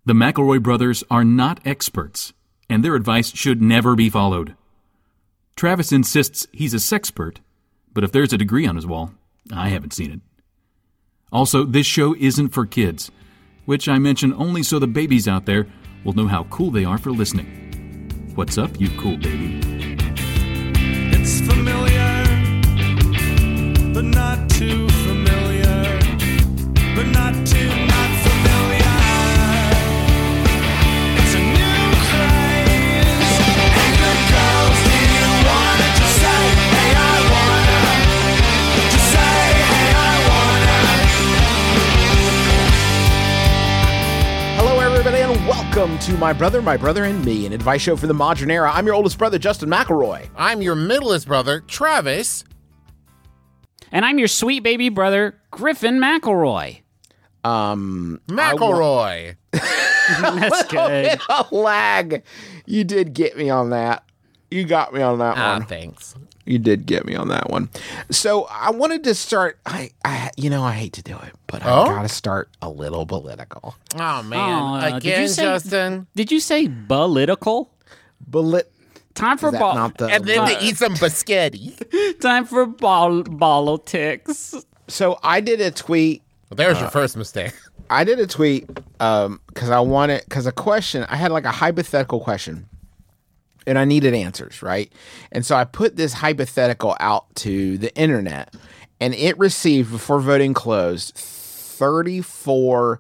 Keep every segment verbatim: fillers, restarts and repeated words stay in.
The McElroy brothers are not experts, and their advice should never be followed. Travis insists he's a sexpert, but if there's a degree on his wall, I haven't seen it. Also, this show isn't for kids, which I mention only so the babies out there will know how cool they are for listening. What's up, you cool baby? It's familiar, but not too familiar, but not too not familiar. It's a new craze, and the girls didn't want it to say, hey, I wanna, to say, hey, I wanna. Hello, everybody, and welcome to My Brother, My Brother and Me, an advice show for the modern era. I'm your oldest brother, Justin McElroy. I'm your middlest brother, Travis. And I'm your sweet baby brother, Griffin McElroy. Um, McElroy. That's good. a lag. You did get me on that. You got me on that Ah, one. thanks. You did get me on that one. So I wanted to start. I, I, you know, I hate to do it, but Oh? I gotta start a little political. Oh, man. Oh, uh, did Again, you say- Justin. Did you say political? Polit- Time for Is that ball. not the? And then Uh, to eat some biscotti. Time for ball politics. So I did a tweet. Well, there's your first mistake. I did a tweet um because I wanted because a question. I had like a hypothetical question, and I needed answers, right? And so I put this hypothetical out to the internet, and it received, before voting closed, thirty-four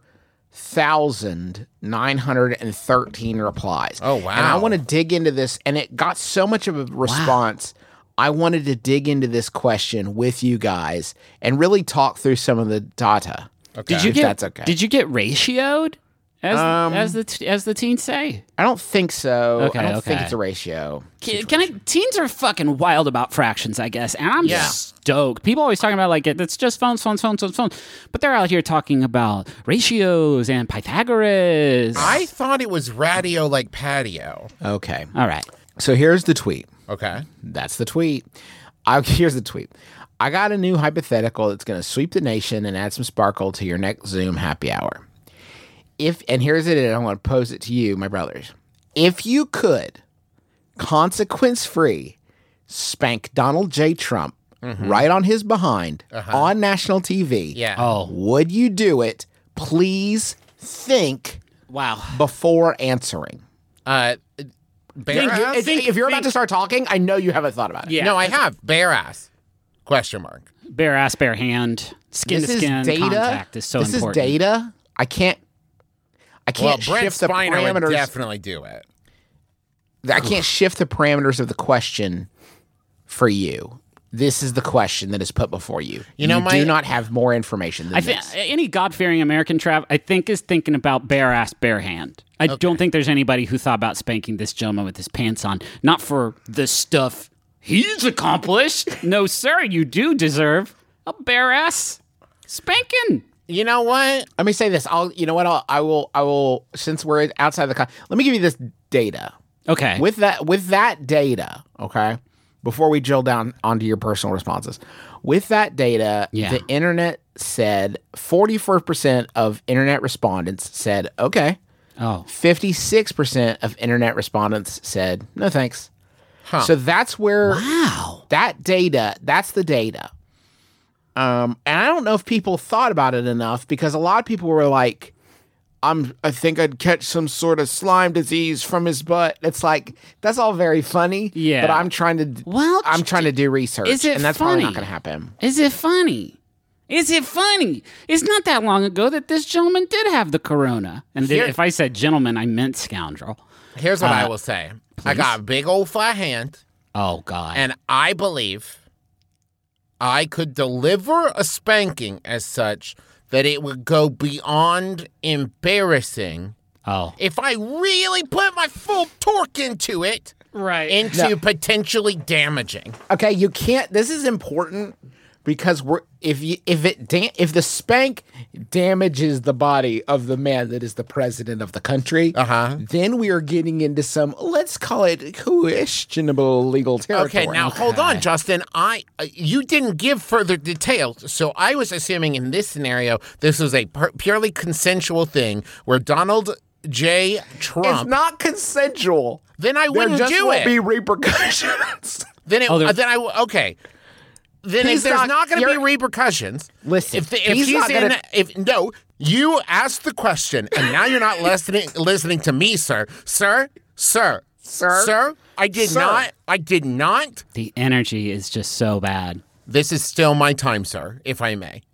thousand nine hundred thirteen replies. Oh, wow. And I want to dig into this, and it got so much of a response. I wanted to dig into this question with you guys and really talk through some of the data. Okay. Did you If get? that's okay. Did you get ratioed? As Um, as the t- as the teens say. I don't think so. Okay, I don't think okay. it's a ratio. Can, can I, teens are fucking wild about fractions, I guess, and I'm Yeah. stoked. People always talking about like it, it's just phones, phones, phones, phones, phones, but they're out here talking about ratios and Pythagoras. I thought it was radio like patio. Okay. All right. So here's the tweet. Okay. That's the tweet. I, here's the tweet. I got a new hypothetical that's going to sweep the nation and add some sparkle to your next Zoom happy hour. If and here's it, and I want to pose it to you, my brothers. If you could, consequence-free, spank Donald J. Trump right on his behind on national T V, Yeah. Oh would you do it? Please think wow. before answering. Uh, bare Think- ass? If, if you're about to start talking, I know you haven't thought about it. Yeah. No, I have. Bare ass. Question mark. Bare ass, bare hand, skin This to is skin data. contact is so this important. is data. I can't. I Well, can't Brent shift the Spiner would parameters. definitely do it. I can't shift the parameters of the question for you. This is the question that is put before you. You know, you my- do not have more information than I think this. any God-fearing American Trav, I think, is thinking about bare ass, bare hand. I don't think there's anybody who thought about spanking this gentleman with his pants on, not for the stuff he's accomplished. No, sir, you do deserve a bare ass spanking. You know what? Let me say this. I'll. You know what? I'll, I will. I will. Since we're outside the. Con- let me give you this data. Okay. With that. With that data. Okay. Before we drill down onto your personal responses, with that data, Yeah. the internet said forty-four percent of internet respondents said okay. oh, fifty-six percent of internet respondents said no thanks. Huh. So that's where wow. that data, that's the data. Um, and I don't know if people thought about it enough because a lot of people were like, I'm, I think I'd catch some sort of slime disease from his butt. It's like, that's all very funny. Yeah. But I'm trying to, Well, I'm trying to do research. is it and that's probably not funny? going to happen. Is it funny? Is it funny? It's not that long ago that this gentleman did have the corona. And Here- if I said gentleman, I meant scoundrel. Here's what I Uh, will say. I got a big old flat hand, Oh, God. and I believe I could deliver a spanking as such that it would go beyond embarrassing oh. if I really put my full torque into it, Right. into No. potentially damaging. Okay. You can't, this is important because we're, if you, if it, da- if the spank damages the body of the man that is the president of the country, Uh-huh. then we are getting into some, let's call it questionable legal territory. Okay, now hold on, Justin. I uh, you didn't give further details, so I was assuming in this scenario this was a pur- purely consensual thing where Donald J. It's Trump, not consensual. then I There wouldn't just do won't it. be repercussions. then it, Oh, there- then I w- okay. Then He's if there's not- not, going to be you're- repercussions, Listen, if, the, if he's he's, not in, gonna- if no, you asked the question, and now you're not listening listening to me, sir, sir, sir, Sir? sir. I did Sir. not. I did not. The energy is just so bad. This is still my time, sir, if I may.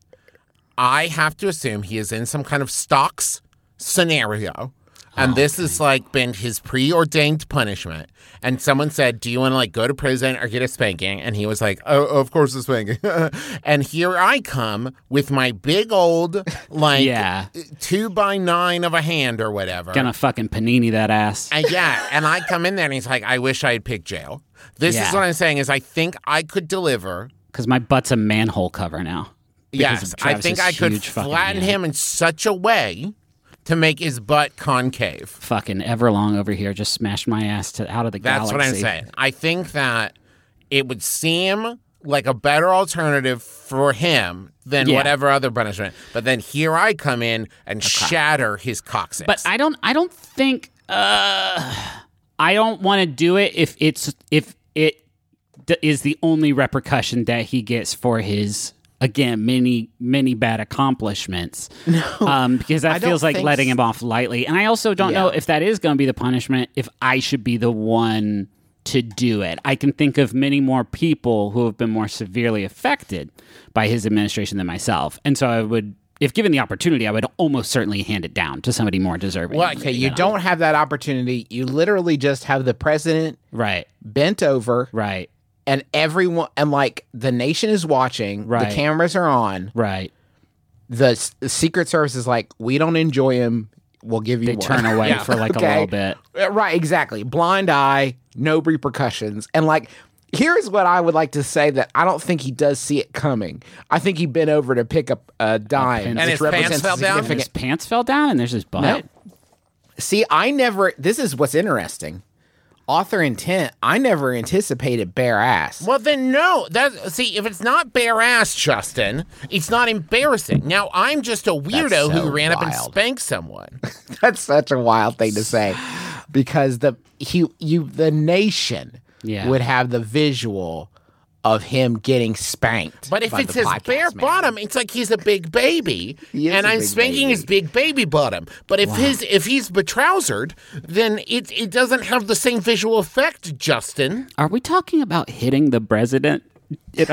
I have to assume he is in some kind of stocks scenario. And this has like been his preordained punishment. And someone said, do you want to like go to prison or get a spanking? And he was like, oh, of course a spanking. And here I come with my big old like Yeah. two by nine of a hand or whatever. Gonna fucking panini that ass. And yeah, and I come in there and he's like, I wish I had picked jail. This Yeah. is what I'm saying is I think I could deliver. Because my butt's a manhole cover now. Because Yes, of I think Travis's I could huge fucking flatten hand. him in such a way to make his butt concave. Fucking Everlong over here just smashed my ass to out of the That's galaxy. what I'm saying. I think that it would seem like a better alternative for him than Yeah. whatever other punishment. But then here I come in and shatter his coccyx. But I don't. I don't think. Uh, I don't want to do it if it's if it d- is the only repercussion that he gets for his again many many bad accomplishments. No, um, because that I don't feels like think letting s- him off lightly. And I also don't know Yeah. if that is going to be the punishment. If I should be the one to do it, I can think of many more people who have been more severely affected by his administration than myself, and so I would. If given the opportunity, I would almost certainly hand it down to somebody more deserving. Well, Okay, you don't have that opportunity. You literally just have the president Right, bent over, right, and everyone, and like the nation is watching. Right. The cameras are on. right. The, s- the Secret Service is like, we don't enjoy him. We'll give you They one. turn away Yeah. for like a Okay. little bit. Uh, Right, exactly. Blind eye, no repercussions. And like, here's what I would like to say that I don't think he does see it coming. I think he bent over to pick up a dime, And which his pants represents fell down? significant- His pants fell down, and there's his butt. No. See, I never, this is what's interesting. Author intent, I never anticipated bare ass. Well, then no. That see, if it's not bare ass, Justin, it's not embarrassing. Now I'm just a weirdo so who ran up and wild. spanked someone. That's such a wild thing to say because the he you the nation Yeah. would have the visual of him getting spanked. But if by it's the his podcast bare man. bottom, it's like he's a big baby, He is and a I'm big spanking baby. his big baby bottom. But if his if he's betrousered, then it it doesn't have the same visual effect, Justin. Are we talking about hitting the president? It-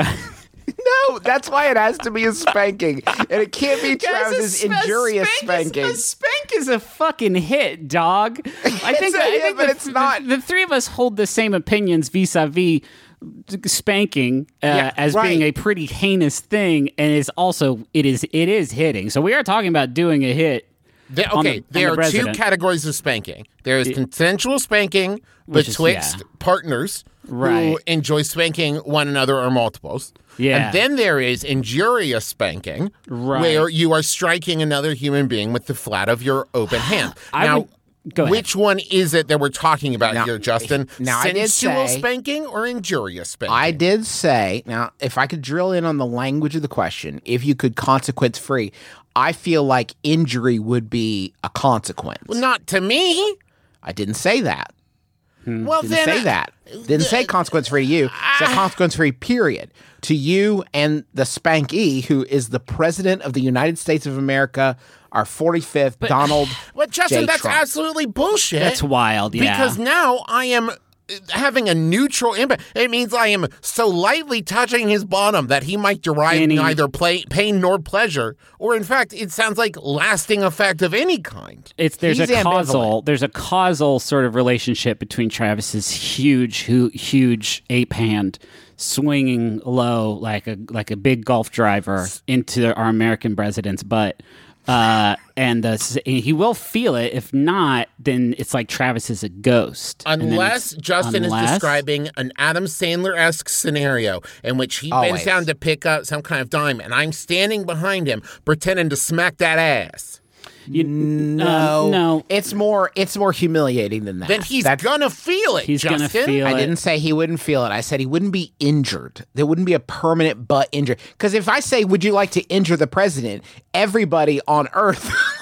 No, that's why it has to be a spanking, and it can't be Travis's injurious spanking. A spank is a fucking hit, dog. I think, a I hit, think but the, it's not. The, the three of us hold the same opinions vis-a-vis spanking uh, Yeah, as right. being a pretty heinous thing, and it's also it is it is hitting. So we are talking about doing a hit. There, On the- okay, on there the are two president. categories categories of spanking. There is consensual spanking Which is- betwixt yeah. partners who Right. enjoy spanking one another or multiples. Yeah. And then there is injurious spanking, Right. where you are striking another human being with the flat of your open hand. I now, would- go ahead. which one is it that we're talking about Now- here, Justin? now I did Sensual say- spanking or injurious spanking? I did say, now, if I could drill in on the language of the question, if you could consequence free, I feel like injury would be a consequence. Well, not to me. I didn't say that. Well, Didn't then say that. Didn't say consequence free to you. Said consequence free, period. To you and the spankee, who is the president of the United States of America, our forty-fifth Donald Well, Justin, J. that's Trump. absolutely bullshit. That's wild. Yeah. Because now I am uh, having a neutral impact. It means I am so lightly touching his bottom that he might derive Any- neither play, pain nor pleasure, or in fact, it sounds like lasting effect of any kind. It's there's He's a causal ambivalent. there's a causal sort of relationship between Travis's huge hu- huge ape hand swinging low like a like a big golf driver into our American president's butt. Uh, and the, s- he will feel it. If not, then it's like Travis is a ghost. And then Unless it's- Justin unless- is describing an Adam Sandler-esque scenario in which he Always. bends down to pick up some kind of dime, and I'm standing behind him pretending to smack that ass. You, No, um, no. It's more. It's more humiliating than that. Then he's That's- gonna feel it, He's Justin. gonna feel I it. didn't say he wouldn't feel it. I said he wouldn't be injured. There wouldn't be a permanent butt injury. Because if I say, "Would you like to injure the president?" everybody on Earth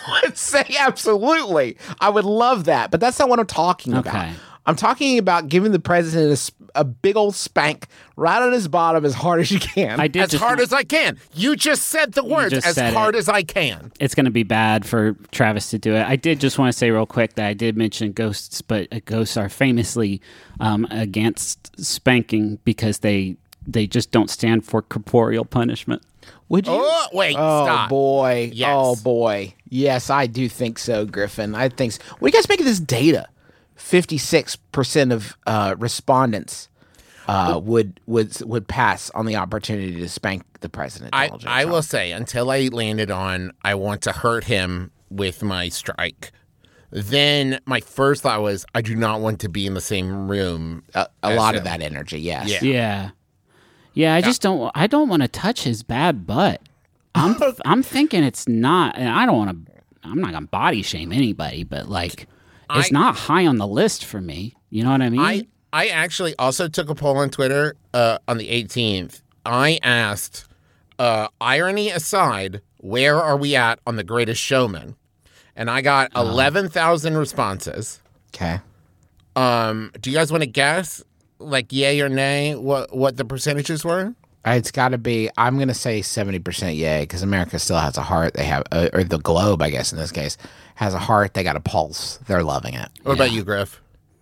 would say absolutely. I would love that, but that's not what I'm talking about. Okay. I'm talking about giving the president a, sp- a big old spank right on his bottom as hard as you can. I did As just hard want- as I can. You just said the words, just as said hard it. as I can. it's going to be bad for Travis to do it. I did just want to say real quick that I did mention ghosts, but uh, ghosts are famously um, against spanking because they they just don't stand for corporeal punishment. Would you? Oh, wait, Oh stop. boy! Yes. Oh boy! Yes, I do think so, Griffin. I think. So. What do you guys make of this data? Fifty-six percent of uh, respondents uh, would would would pass on the opportunity to spank the president. I, Donald J. I Trump. will say, until I landed on, I want to hurt him with my strike. Then my first thought was, I do not want to be in the same room. a, a as lot him. of that energy. Yes. Yeah. Yeah, yeah. I just don't. I don't want to touch his bad butt. I'm I'm thinking it's not, and I don't want to. I'm not gonna body shame anybody, but like, it's I- not high on the list for me. You know what I mean? I, I actually also took a poll on Twitter uh, on the eighteenth. I asked, uh, irony aside, where are we at on The Greatest Showman? And I got eleven thousand responses. Okay. Um, do you guys want to guess, like, yay or nay, what, what the percentages were? It's got to be. I'm gonna say seventy percent yay because America still has a heart. They have, uh, or the globe, I guess in this case, has a heart. They got a pulse. They're loving it. What about you, Griff?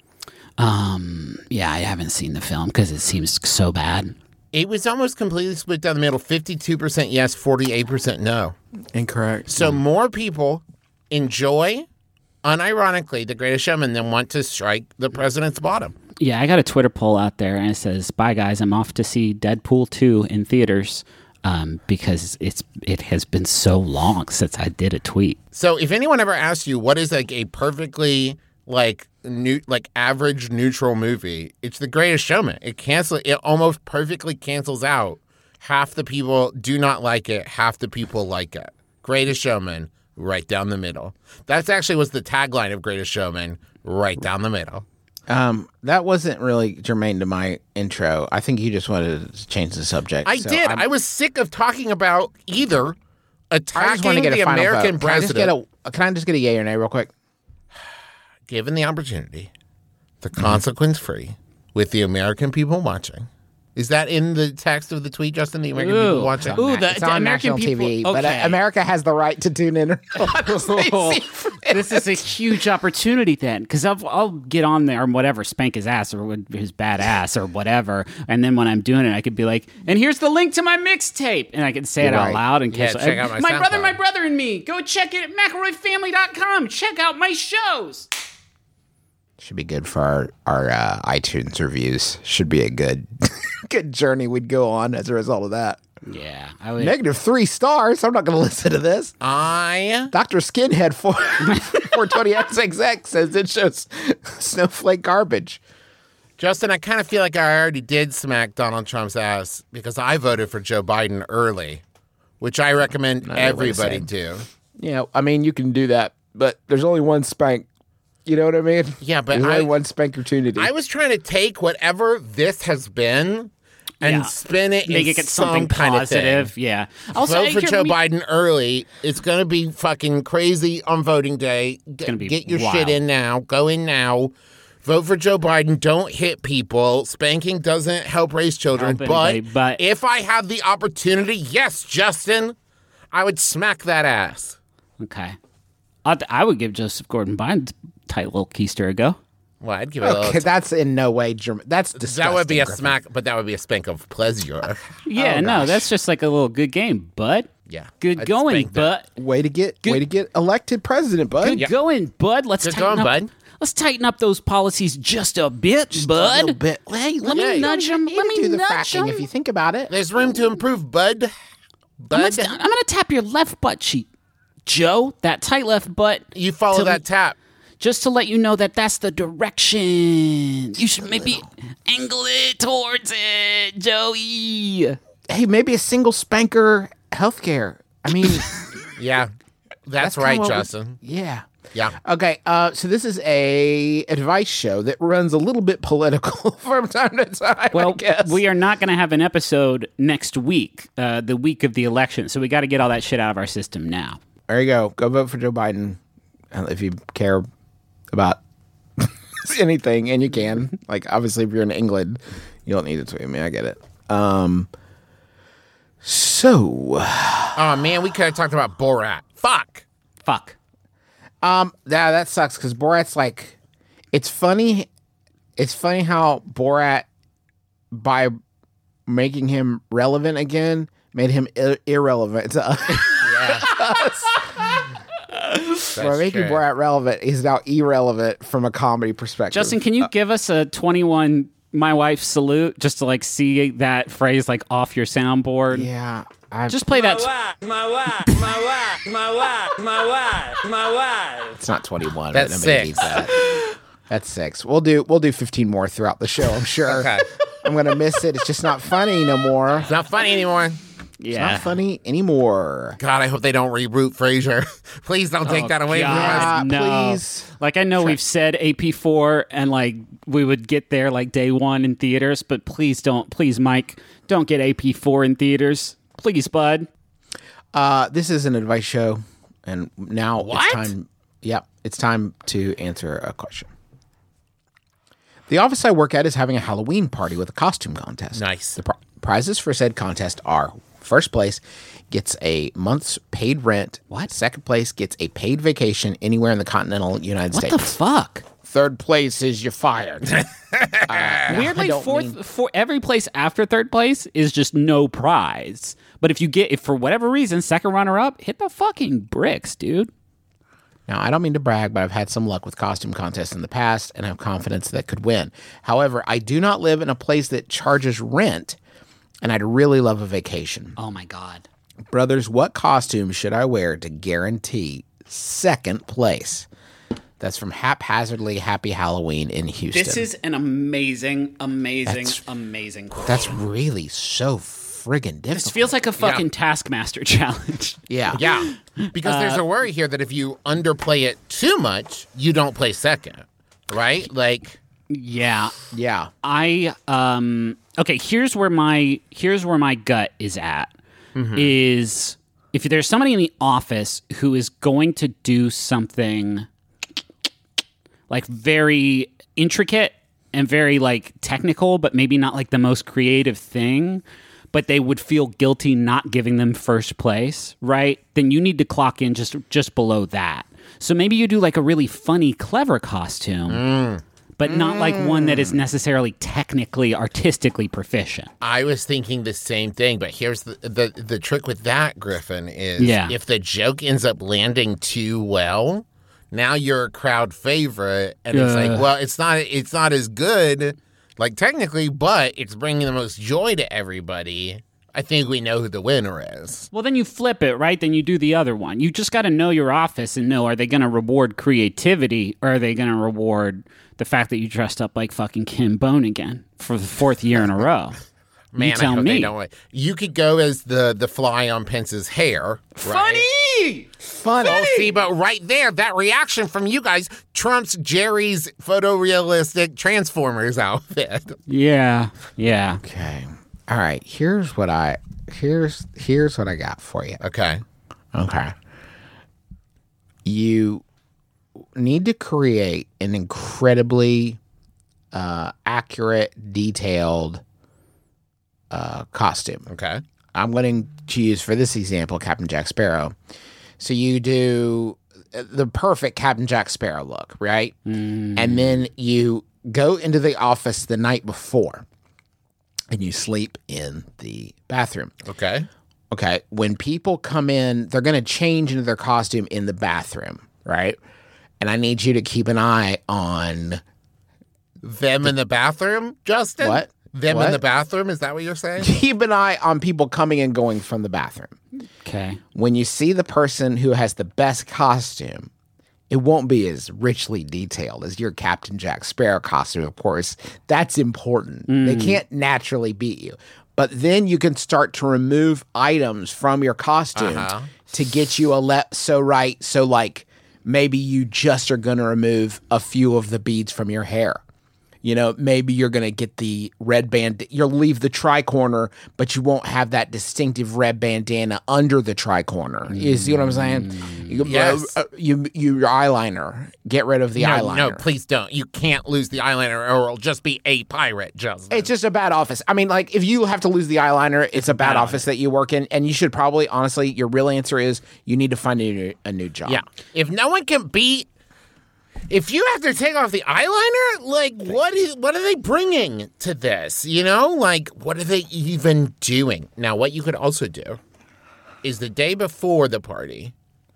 um, yeah, I haven't seen the film because it seems so bad. It was almost completely split down the middle, fifty-two percent yes, forty-eight percent no. Incorrect. So more people enjoy, unironically, The Greatest Showman than want to strike the president's bottom. Yeah, I got a Twitter poll out there, and it says, "Bye guys, I'm off to see Deadpool two in theaters um, because it's it has been so long since I did a tweet." So if anyone ever asks you what is like a perfectly like new like average neutral movie, it's The Greatest Showman. It cancel it almost perfectly cancels out. Half the people do not like it, half the people like it. Greatest Showman, right down the middle. That's actually was the tagline of Greatest Showman, right down the middle. Um, that wasn't really germane to my intro. I think you just wanted to change the subject. I So did. I'm- I was sick of talking about either I just want attacking to get the a final American vote. Can I just get president. a? Can I just get a yay or nay real quick? Given the opportunity, the consequence free, with the American people watching. Is that in the text of the tweet, Justin? The American Ooh. people watching? Ooh, the, it's the on American national people. T V, but uh, okay. America has the right to tune in. Oh, this is a huge opportunity then, because I'll, I'll get on there and whatever, spank his ass or what- his bad ass or whatever, and then when I'm doing it, I could be like, "And here's the link to my mixtape," and I can say it out Right. loud in Yeah, case check out my my brother, SoundCloud. my brother, and me. Go check it at McElroy Family dot com. Check out my shows. Should be good for our our uh, iTunes reviews. Should be a good good journey we'd go on as a result of that. Yeah, I would. Negative three stars. I'm not going to listen to this. I Doctor Skinhead for four twenty X X X says it shows snowflake garbage. Justin, I kind of feel like I already did smack Donald Trump's ass because I voted for Joe Biden early, which I recommend really everybody the do. Yeah, I mean you can do that, but there's only one spank. You know what I mean? Yeah, but there's I- only one spank opportunity. I was trying to take whatever this has been and Yeah. spin it Make in it get some something kind positive. of thing. Yeah. Also, Vote for here, Joe me- Biden early. It's going to be fucking crazy on voting day. G- gonna be Get your wild. shit in now. Go in now. Vote for Joe Biden. Don't hit people. Spanking doesn't help raise children. Help but, anybody, but- if I had the opportunity, yes, Justin, I would smack that ass. Okay. I'd, I would give Joseph Gordon-Biden a tight little keister a go. Well, I'd give it a okay, little. that's in no way German. That's disgusting. That would be a Griffin. smack, but that would be a spank of pleasure. Yeah, Oh, no, gosh. that's just like a little good game, bud. Yeah, Good I'd going, spank that. bud. Way to get way to get elected president, bud. Good going, bud. Let's Good tighten going, up. bud. Let's tighten up those policies just a bit, bud. A little bit. Hey, Let Yeah. me nudge him. You Let can me do the nudge fracking him. if you think about it. There's room to improve, bud. I'm Bud, gonna, I'm gonna tap your left butt cheek, Joe. That tight left butt. you follow to- that tap. Just to let you know that that's the direction. You should maybe angle it towards it, Joey. Hey, maybe a single spanker healthcare. I mean, Yeah, that's, That's kinda right, what we- Justin. yeah. Yeah. Okay, uh, so this is a advice show that runs a little bit political from time to time. I Well, guess. we are not going to have an episode next week, uh, the week of the election. So we got to get all that shit out of our system now. There you go. Go vote for Joe Biden uh, if you care about anything, and you can. Like, obviously, if you're in England, you don't need to tweet me. I get it. Um. So, Oh man, we could have talked about Borat. Fuck. Fuck. um, yeah, that sucks because Borat's like, it's funny. It's funny how Borat, by making him relevant again, made him ir- irrelevant to us. By making true. Borat relevant, he's now irrelevant from a comedy perspective. Justin, can you give us a twenty-one my wife salute just to like see that phrase like off your soundboard? Yeah, I Just play that. My wife, my wife, my wife, my wife, my wife. It's not twenty-one. That's but nobody six. needs that. That's six. We'll do we'll do fifteen more throughout the show. I'm sure. Okay. I'm gonna miss it. It's just not funny no more. It's not funny anymore. It's Yeah. not funny anymore. God, I hope they don't reboot Frasier. Please don't take Oh, that away from God. us. Yeah, no. please. Like I know we've said A P four and like we would get there like day one in theaters, but please don't, please Mike, don't get A P four in theaters, please, bud. Uh, this is an advice show, and now What? it's time. Yep, it's time to answer a question. The office I work at is having a Halloween party with a costume contest. Nice. The pri- prizes for said contest are: first place gets a month's paid rent. What? Second place gets a paid vacation anywhere in the continental United What States. the fuck? Third place is you're fired. Weirdly, don't fourth mean- for every place after third place is just no prize. But if you get, if for whatever reason, second runner up, hit the fucking bricks, dude. Now, I don't mean to brag, but I've had some luck with costume contests in the past and have confidence that could win. However, I do not live in a place that charges rent, and I'd really love a vacation. Oh my god. Brothers, what costume should I wear to guarantee second place? That's from Haphazardly Happy Halloween in Houston. This is an amazing, amazing, That's- amazing question. That's really so friggin' difficult. This feels like a fucking Taskmaster challenge. yeah. Yeah. Because there's a worry here that if you underplay it too much, you don't play second. Right? Like, Yeah. Yeah. I um okay, here's where my here's where my gut is at. Is if there's somebody in the office who is going to do something like very intricate and very like technical, but maybe not like the most creative thing, but they would feel guilty not giving them first place, right? Then you need to clock in just just below that. So maybe you do like a really funny, clever costume, but not like one that is necessarily technically, artistically proficient. I was thinking the same thing, but here's the the, the trick with that, Griffin, is Yeah. if the joke ends up landing too well, now you're a crowd favorite, and it's Ugh. like, well, it's not it's not as good, like technically, but it's bringing the most joy to everybody. I think we know who the winner is. Well, then you flip it, right? Then you do the other one. You just got to know your office and know, are they going to reward creativity or are they going to reward the fact that you dressed up like fucking Kim Bone again for the fourth year in a row? Man, you tell I hope me. they don't. You could go as the the fly on Pence's hair. Right? Funny. Oh, see, but right there, that reaction from you guys trumps Jerry's photorealistic Transformers outfit. Yeah, yeah. Okay. All right. Here's what I here's here's what I got for you. Okay. Okay. You need to create an incredibly uh, accurate, detailed uh, costume. Okay. I'm going to use for this example Captain Jack Sparrow. So you do the perfect Captain Jack Sparrow look, right? And then you go into the office the night before and you sleep in the bathroom. Okay. Okay, when people come in, they're going to change into their costume in the bathroom, right? And I need you to keep an eye on Them in the bathroom, Justin? What? Them What? in the bathroom? Is that what you're saying? keep an eye on people coming and going from the bathroom. Okay. When you see the person who has the best costume, it won't be as richly detailed as your Captain Jack Sparrow costume, of course. That's important. They can't naturally beat you. But then you can start to remove items from your costume Uh-huh. to get you a le- so right. So, like, maybe you just are going to remove a few of the beads from your hair. You know, maybe you're going to get the red band. You'll leave the tri-corner, but you won't have that distinctive red bandana under the tri-corner. You see what I'm saying? You, Yes. uh, you, you, your eyeliner. Get rid of the no, eyeliner. no, please don't. You can't lose the eyeliner, or it'll just be a pirate, Justin. It's just a bad office. I mean, like, if you have to lose the eyeliner, it's, a bad bad office that you work in, and you should probably, honestly, your real answer is you need to find a new, a new job. yeah. If no one can beat, if you have to take off the eyeliner, like, what is, what are they bringing to this? You know, like, what are they even doing? Now, what you could also do is the day before the party,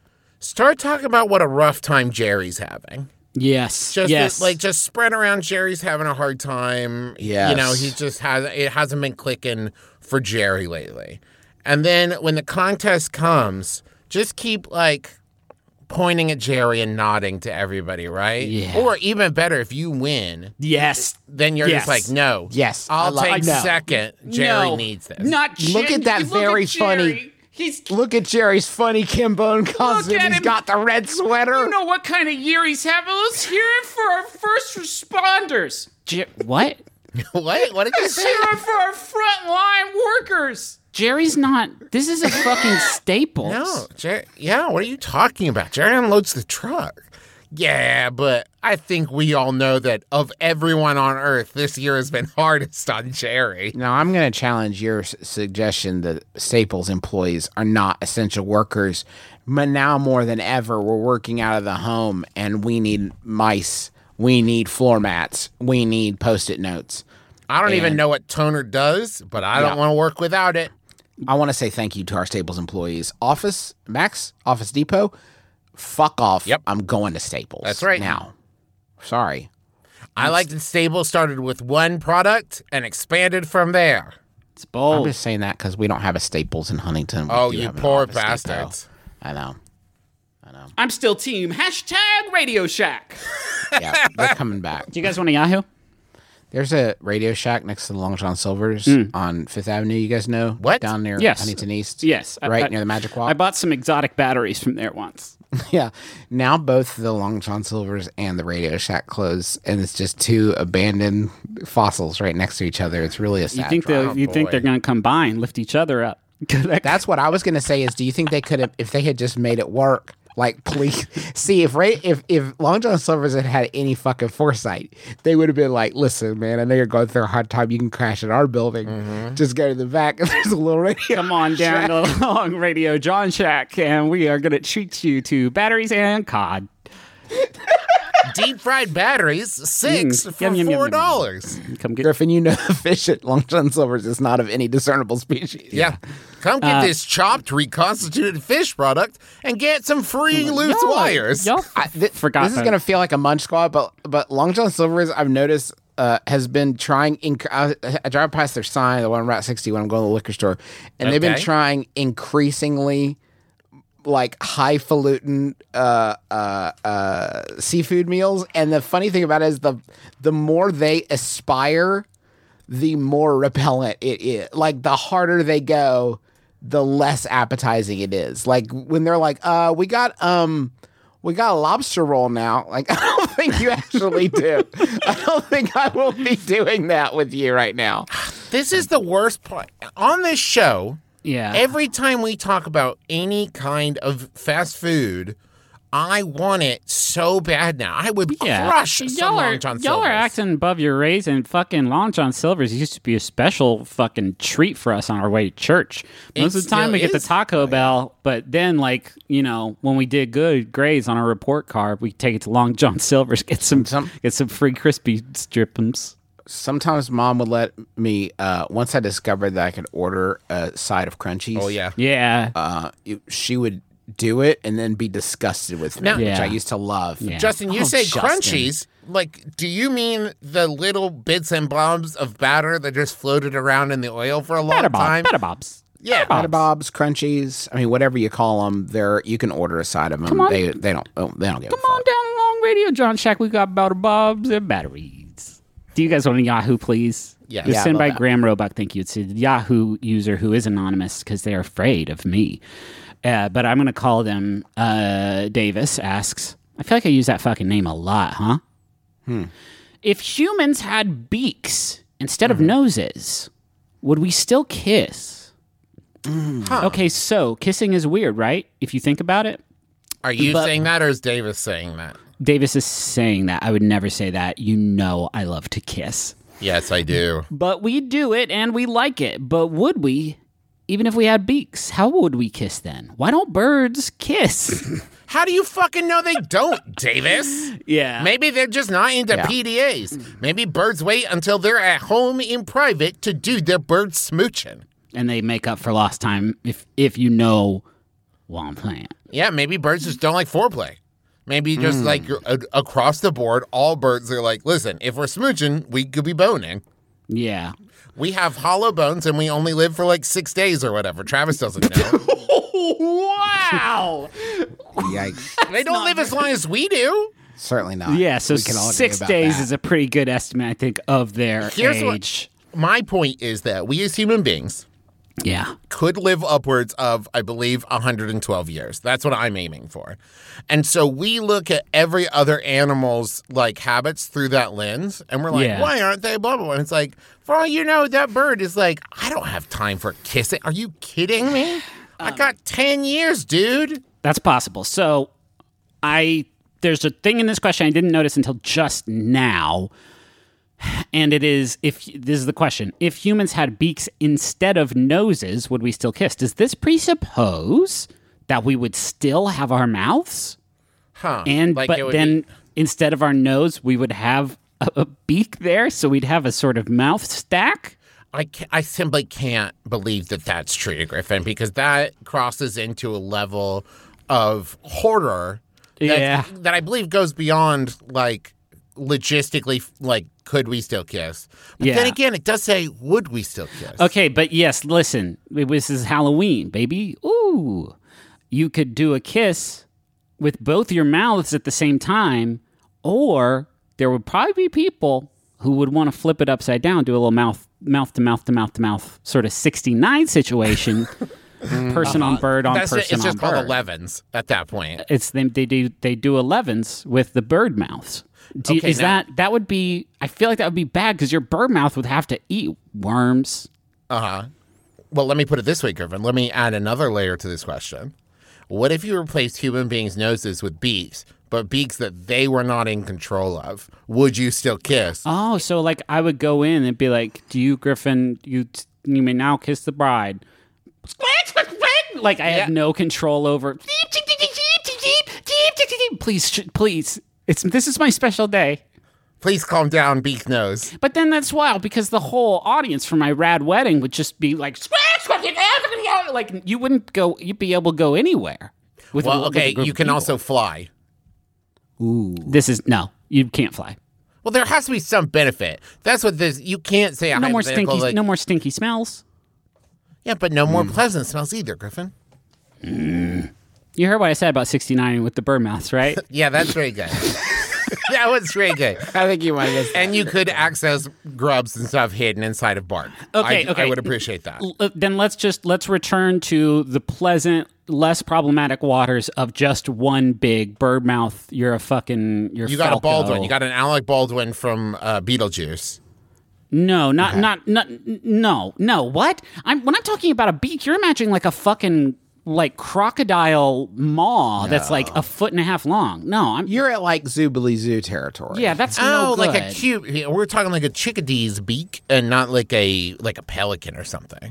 start talking about what a rough time Jerry's having. Yes. Just yes. that, like just spread around. Jerry's having a hard time. Yes. You know, he just has it hasn't been clicking for Jerry lately. And then when the contest comes, just keep like pointing at Jerry and nodding to everybody, right? Yeah. Or even better, if you win, yes. then you're Yes. just like, no. Yes. I I'll lo- take no. second. Jerry No, needs this. Not Look Jer- at that look very at Jerry. funny- He's. Look at Jerry's funny Kim Bone costume. at He's him. got the red sweater. You know what kind of year he's having? Let's hear it for our first responders. Jer- what? what? What did you Let's say? hear it for our frontline workers. Jerry's not. This is a fucking Staples. No, Jerry. Yeah, what are you talking about? Jerry unloads the truck. Yeah, but I think we all know that of everyone on Earth, this year has been hardest on Jerry. Now, I'm going to challenge your s- suggestion that Staples employees are not essential workers. But now more than ever, we're working out of the home and we need mice. We need floor mats. We need Post-it notes. I don't even And- know what Toner does, but I don't Yeah. want to work without it. I want to say thank you to our Staples employees. Office, Max, Office Depot, fuck off. Yep. I'm going to Staples. That's right. Now. Sorry. I like that Staples started with one product and expanded from there. It's I'm bold. just saying that because we don't have a Staples in Huntington. We Oh, do you have an poor Office Depot. bastards. I know. I know. I'm still team hashtag Radio Shack. Yeah, they're coming back. Do you guys want a Yahoo? There's a Radio Shack next to the Long John Silver's on Fifth Avenue. You guys know What? down near Yes. Huntington East. Yes. I- right I- near the Magic I Walk. bought some exotic batteries from there once. Yeah. Now both the Long John Silver's and the Radio Shack close, and it's just two abandoned fossils right next to each other. It's really a You sad. think drama. they? You think boy. they're going to combine, lift each other up? That's what I was gonna say. Is do you think they could have, if they had just made it work? Like, please see if Ray, if if Long John Silver's had had any fucking foresight, they would have been like, "Listen, man, I know you're going through a hard time. You can crash at our building. Just go to the back. And there's a little radio. Come on down to Long Radio John Shack, and we are going to treat you to batteries and cod. Deep fried batteries, six Mm. for Yum, yum, yum, four yum, dollars. Come get. Griffin, you know the fish at Long John Silver's is not of any discernible species. Yeah. Come Uh, get this chopped, reconstituted fish product and get some free loose Y'all- wires. Y'all I, thi- forgot. This is that. gonna feel like a munch squad, but but Long John Silver's, I've noticed, uh, has been trying. Inc- I, I drive past their sign, the one on Route sixty, when I'm going to the liquor store, and they've been Okay. trying increasingly like highfalutin uh, uh, uh, seafood meals. And the funny thing about it is the the more they aspire, the more repellent it is. Like the harder they go, the less appetizing it is. Like when they're like, uh, we got um we got a lobster roll now. Like, I don't think you actually do. I don't think I will be doing that with you right now. This is the worst part. On this show, Yeah. every time we talk about any kind of fast food, I want it so bad now. I would yeah. crush some y'all are, Long John y'all are Silver's. acting above your raise, and fucking Long John Silver's used to be a special fucking treat for us on our way to church. Most It of the time still we get the is. Taco Bell, but then like, you know, when we did good grades on our report card, we take it to Long John Silver's, get some, Some- get some free crispy strippums. Sometimes mom would let me, uh, once I discovered that I could order a side of crunchies. Oh, yeah. Yeah. Uh, you- she would do it and then be disgusted with me, Now- which Yeah. I used to love. Yeah. Justin, you Oh, say Justin. crunchies. Like, do you mean the little bits and blobs of batter that just floated around in the oil for a long Batter Bob, time? Batter Bobs. Yeah. Batter Bobs, Crunchies. I mean, whatever you call them, they're you can order a side of them. Come on. They they don't oh, they don't give Come a on fuck. down to Long Radio John Shack. We got Batter Bobs and batteries. Do you guys want a Yahoo, please? Yeah. It was Yeah, sent I by love that. Graham Roebuck. Thank you. It's a Yahoo user who is anonymous because they're afraid of me. Uh, but I'm going to call them uh, Davis asks, I feel like I use that fucking name a lot, huh? Hmm. if humans had beaks instead of noses, would we still kiss? Okay, so kissing is weird, right? If you think about it. Are you But- saying that or is Davis saying that? Davis is saying that. I would never say that. You know I love to kiss. Yes, I do. But we do it and we like it. But would we, even if we had beaks, how would we kiss then? Why don't birds kiss? How do you fucking know they don't, Davis? yeah. Maybe they're just not into Yeah. P D As. Maybe birds wait until they're at home in private to do their bird smooching. And they make up for lost time if if you know while I'm playing. Yeah, maybe birds just don't like foreplay. Maybe just like you're, a- across the board, all birds are like, listen, if we're smooching, we could be boning. Yeah. We have hollow bones and we only live for like six days or whatever. Travis doesn't know. Wow. Yikes. They don't live as long as we do. Certainly not. Yeah, so We can all agree six about days that. is a pretty good estimate, I think, of their Here's what- age. My point is that we as human beings Yeah. could live upwards of, I believe, one hundred twelve years. That's what I'm aiming for. And so we look at every other animal's like habits through that lens, and we're like, Yeah. why aren't they blah, blah, blah? And it's like, for all you know, that bird is like, I don't have time for kissing. Are you kidding me? I got ten years, dude. That's possible. So I there's a thing in this question I didn't notice until just now. And it is if this is the question. If humans had beaks instead of noses, would we still kiss? Does this presuppose that we would still have our mouths? Huh. And Like, it but would then be- instead of our nose, we would have a, a beak there, so we'd have a sort of mouth stack. I, ca- I simply can't believe that that's true, Griffin, because that crosses into a level of horror that, Yeah. that I believe goes beyond, like, logistically, like, could we still kiss? But then Yeah. again, it does say, would we still kiss? Okay, but yes, listen. This is Halloween, baby. Ooh. You could do a kiss with both your mouths at the same time, or there would probably be people who would want to flip it upside down, do a little mouth mouth to mouth to mouth to mouth sort of sixty-nine situation. person on bird on That's person just, it's just on called bird. elevens at that point. It's them they do they do elevens with the bird mouths. Do you- Okay, is now- that that would be I feel like that would be bad because your bird mouth would have to eat worms. Uh-huh. Well, let me put it this way, Griffin. Let me add another layer to this question. What if you replaced human beings' noses with beaks, but beaks that they were not in control of? Would you still kiss? Oh, so like I would go in and be like, "Do you, Griffin? You you may now kiss the bride." Like I Yeah. have no control over. Please, sh- please. It's this is my special day. Please calm down, beak nose. But then that's wild because the whole audience for my rad wedding would just be like, like you wouldn't go. You'd be able to go anywhere. With a- Well, with a okay, group you of can people. also fly. This is no. You can't fly. Well, there has to be some benefit. That's what this. You can't say a No more hypothetical, stinky. like- no more stinky smells. Yeah, but no more pleasant smells either, Griffin. You heard what I said about sixty-nine with the bird mouths, right? Yeah, that's very good. That was very good. I think you might have. And you could access grubs and stuff hidden inside of bark. Okay, I, okay. I would appreciate that. L- uh, then let's just let's return to the pleasant, less problematic waters of just one big bird mouth. You're a fucking. You're You got a Falco. Baldwin. You got an Alec Baldwin from uh, Beetlejuice. no, not not not n- no no. What? I'm when I'm talking about a beak, you're imagining like a fucking like crocodile maw that's like a foot and a half long. No, I'm. You're at like Zoobilee Zoo territory. Yeah, that's Oh, no good. like a cute. We're talking like a chickadee's beak, and not like a like a pelican or something.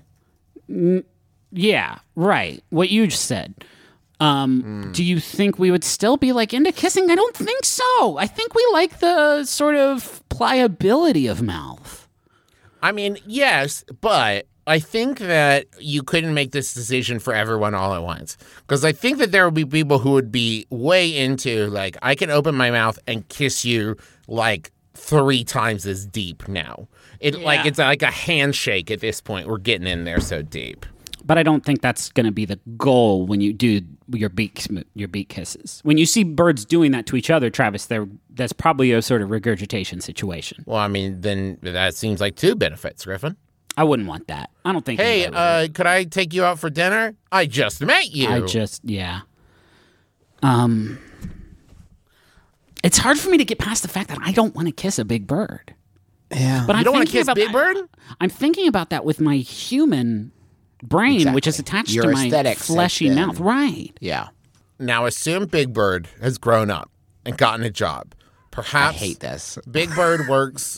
Yeah, right. What you just said. Um, Do you think we would still be like into kissing? I don't think so. I think we like the sort of pliability of mouth. I mean, yes, but I think that you couldn't make this decision for everyone all at once. Because I think that there would be people who would be way into, like, I can open my mouth and kiss you, like, three times as deep now. It Like, Yeah. it's like a handshake at this point. We're getting in there so deep. But I don't think that's going to be the goal when you do your beak sm- your beak kisses. When you see birds doing that to each other, Travis, they're, that's probably a sort of regurgitation situation. Well, I mean, then that seems like two benefits, Griffin. I wouldn't want that. I don't think. Hey, anybody would. uh, could I take you out for dinner? I just met you. I just yeah. Um. It's hard for me to get past the fact that I don't want to kiss a big bird. Yeah. But You I'm don't wanna thinking kiss about Big that- Bird? I'm thinking about that with my human brain, which is Exactly. attached Your to my aesthetics has fleshy been- mouth. Right. yeah. Now assume Big Bird has grown up and gotten a job. I Perhaps hate this. Big Bird works.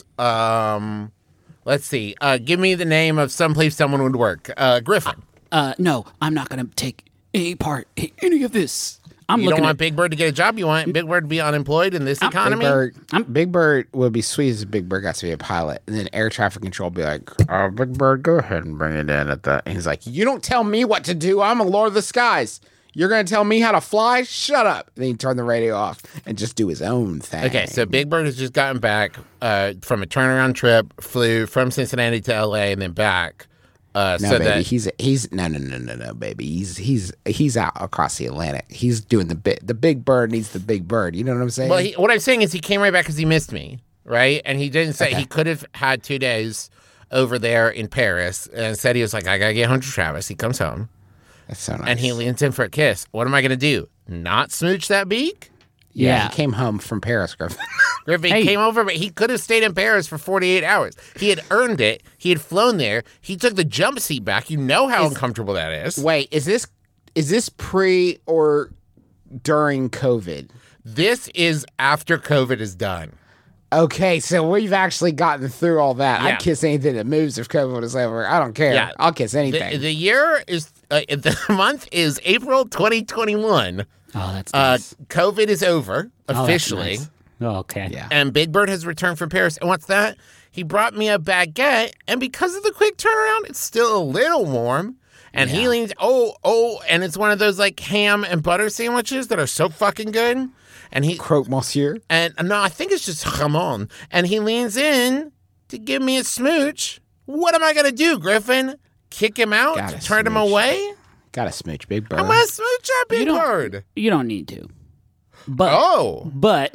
Um, let's see. Uh, give me the name of someplace someone would work. Uh, Griffin. Uh, no, I'm not going to take any part in any of this. I'm You looking don't want at Big Bird to get a job. You want Big Bird to be unemployed in this Big economy. Bird, I'm- Big Bird would be sweet as Big Bird got to be a pilot, and then air traffic control would be like, "Oh, Big Bird, go ahead and bring it in at the." And he's like, "You don't tell me what to do. I'm a Lord of the Skies. You're gonna tell me how to fly? Shut up!" And then he turn the radio off and just do his own thing. Okay, so Big Bird has just gotten back uh, from a turnaround trip, flew from Cincinnati to L A and then back. Uh, no, so baby, that he's he's no no no no no, baby. He's he's he's out across the Atlantic. He's doing the big the Big Bird needs the Big Bird. You know what I'm saying? well, he, what I'm saying is he came right back because he missed me, right? And he didn't say Okay. he could have had two days over there in Paris, and said he was like, I gotta get home to Travis. He comes home That's so nice. and he leans in for a kiss. What am I gonna do? Not smooch that beak? yeah, Yeah. he came home from Paris, Griffin. Griffin Hey. came over, but he could have stayed in Paris for forty-eight hours. He had earned it. He had flown there. He took the jump seat back. You know how uncomfortable that is. Wait, is this is this pre or during COVID? This is after COVID is done. Okay, so we've actually gotten through all that. Yeah. I'd kiss anything that moves if COVID is over. I don't care. Yeah. I'll kiss The, anything. the year is, uh, the month is April twenty twenty-one. Oh, that's Uh, nice. COVID is over Oh, that's officially. nice. Oh, okay. yeah. And Big Bird has returned from Paris. And what's that? He brought me a baguette, and because of the quick turnaround, it's still a little warm. And he leans, oh, oh, and it's one of those like ham and butter sandwiches that are so fucking good. And he, Croque Monsieur. and no, I think it's just jamon. And he leans in to give me a smooch. What am I gonna do, Griffin? Kick him out? Gotta Turn him smooch. away? Got a smooch, Big Bird. I'm gonna smooch that Big don't- Bird. You don't need to. But, Oh, but,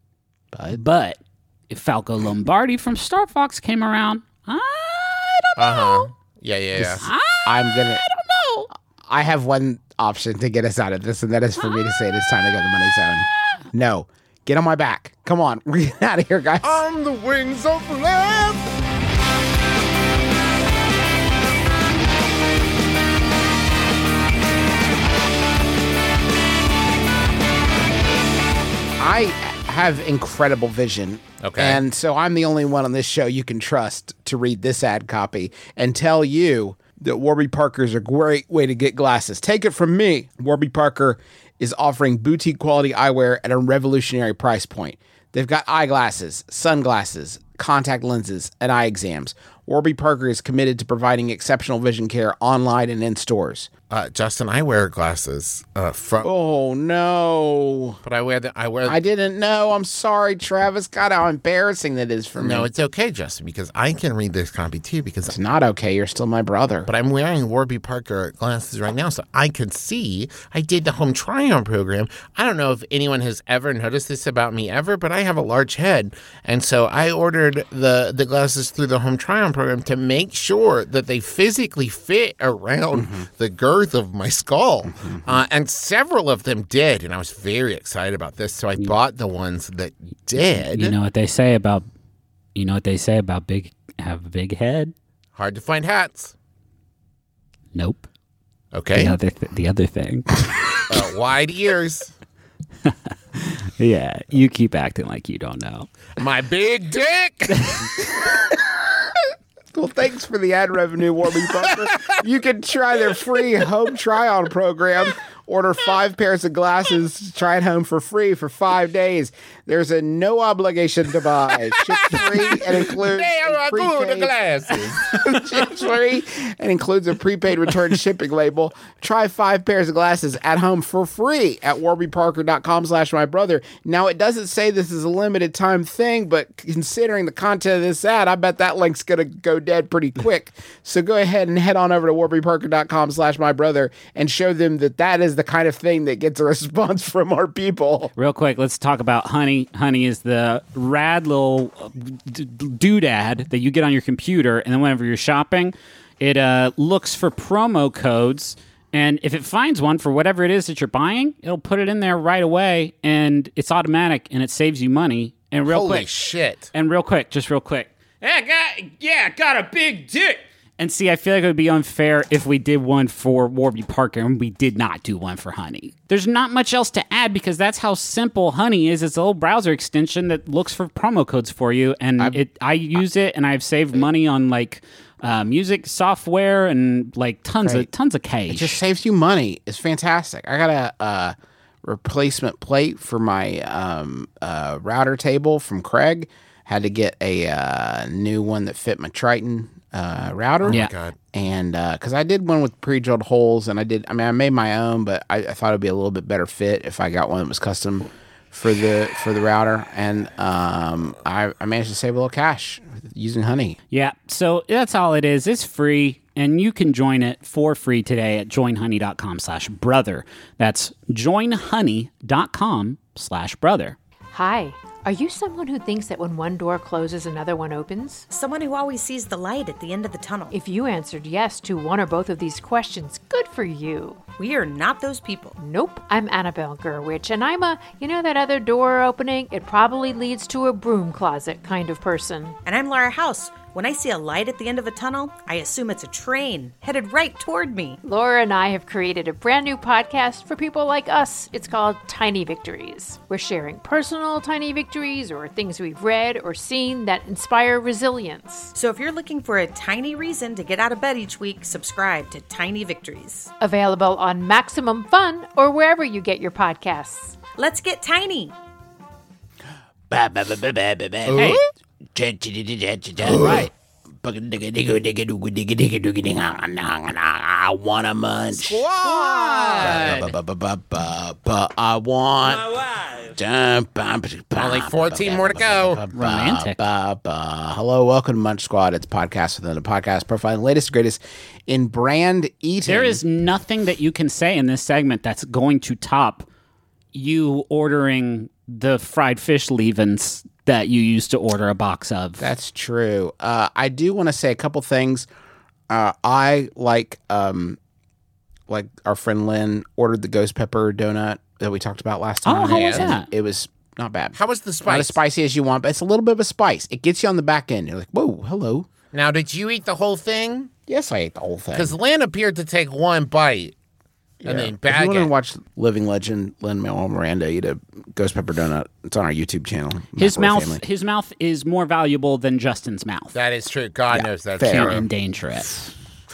Bud. but, if Falco Lombardi from Star Fox came around, I don't uh know. huh. Yeah, yeah, yeah. I'm gonna. I don't know. I have one option to get us out of this, and that is for me to say it is time to go to the money zone. No, get on my back. Come on, we're getting out of here, guys. On the wings of love. I have incredible vision. Okay. And so I'm the only one on this show you can trust to read this ad copy and tell you that Warby Parker is a great way to get glasses. Take it from me. Warby Parker is offering boutique quality eyewear at a revolutionary price point. They've got eyeglasses, sunglasses, contact lenses, and eye exams. Warby Parker is committed to providing exceptional vision care online and in stores. Uh, Justin, I wear glasses. Uh, from, Oh no. but I wear the. I wear. I didn't know. I'm sorry, Travis. God, how embarrassing that is for me. no, it's okay, Justin, because I can read this copy too. Because It's not okay. You're still my brother. but I'm wearing Warby Parker glasses right now, so I could see. I did the home try-on program. I don't know if anyone has ever noticed this about me ever, but I have a large head, and so I ordered the the glasses through the home try-on program to make sure that they physically fit around the girth of my skull, uh, and several of them did, and I was very excited about this. So I bought the ones that did. You know what they say about, you know what they say about big, have a big head? Hard to find hats. Nope. Okay, The other, th- the other thing. uh, wide ears. Yeah, you keep acting like you don't know. My big dick. Well, thanks for the ad revenue, Warby Parker. You can try their free home try-on program. Order five pairs of glasses, try it home for free for five days. There's a no obligation to buy. Ships free and includes There a are good prepaid- glasses. Ships free and includes a prepaid return shipping label. Try five pairs of glasses at home for free at warbyparker.com slash my brother. Now, it doesn't say this is a limited time thing, but considering the content of this ad, I bet that link's going to go dead pretty quick. So go ahead and head on over to warbyparker.com slash my brother and show them that that is the kind of thing that gets a response from our people. Real quick, let's talk about Honey. Honey is the rad little uh, d- doodad that you get on your computer, and then whenever you're shopping, it uh, looks for promo codes And if it finds one for whatever it is that you're buying, it'll put it in there right away, and it's automatic, and it saves you money. And real Holy quick, shit. and real quick, just real quick. Hey, got, yeah, got a big dick. And see, I feel like it would be unfair if we did one for Warby Parker and we did not do one for Honey. There's not much else to add because that's how simple Honey is. It's a little browser extension that looks for promo codes for you, and I've- it I use it, and I've saved money on like uh, music software and like tons Great. of tons of cash. It just saves you money. It's fantastic. I got a uh, replacement plate for my um, uh, router table from Craig. Had to get a uh, new one that fit my Triton uh, router. Yeah. God. And because I did one with pre-drilled holes, and I did. I mean, I made my own, but I, I thought it'd be a little bit better fit if I got one that was custom for the for the router. And um, I, I managed to save a little cash using Honey. Yeah, so that's all it is. It's free, and you can join it for free today at joinhoney.com slash brother. That's joinhoney.com slash brother. Hi. Are you someone who thinks that when one door closes, another one opens? Someone who always sees the light at the end of the tunnel. If you answered yes to one or both of these questions, good for you. We are not those people. Nope. I'm Annabelle Gurwitch, and I'm a, you know that other door opening? It probably leads to a broom closet kind of person. And I'm Laura House. When I see a light at the end of a tunnel, I assume it's a train headed right toward me. Laura and I have created a brand new podcast for people like us. It's called Tiny Victories. We're sharing personal tiny victories or things we've read or seen that inspire resilience. So if you're looking for a tiny reason to get out of bed each week, subscribe to Tiny Victories. Available on Maximum Fun or wherever you get your podcasts. Let's get tiny. Hey, Right. I want a munch. I want. Only fourteen more to go. Romantic. Hello, welcome to Munch Squad. It's a podcast within a podcast profiling the latest and greatest in brand eating. there is nothing that you can say in this segment that's going to top you ordering the fried fish leavings that you used to order a box of. That's true. Uh, I do want to say a couple things. Uh, I like, um, like our friend Lynn ordered the ghost pepper donut that we talked about last time. Oh, how was and that? It was not bad. How was the Not as spice? spicy as you want, but it's a little bit of a spice. It gets you on the back end. You're like, whoa, hello. Now, did you eat the whole thing? Yes, I ate the whole thing. Because Lynn appeared to take one bite and then If you bag want to it. watch living legend Lin-Manuel Miranda eat a ghost pepper donut, it's on our YouTube channel. His McElroy mouth, Family. his mouth is more valuable than Justin's mouth. That is true. God knows that's fair. Can't true. endanger it.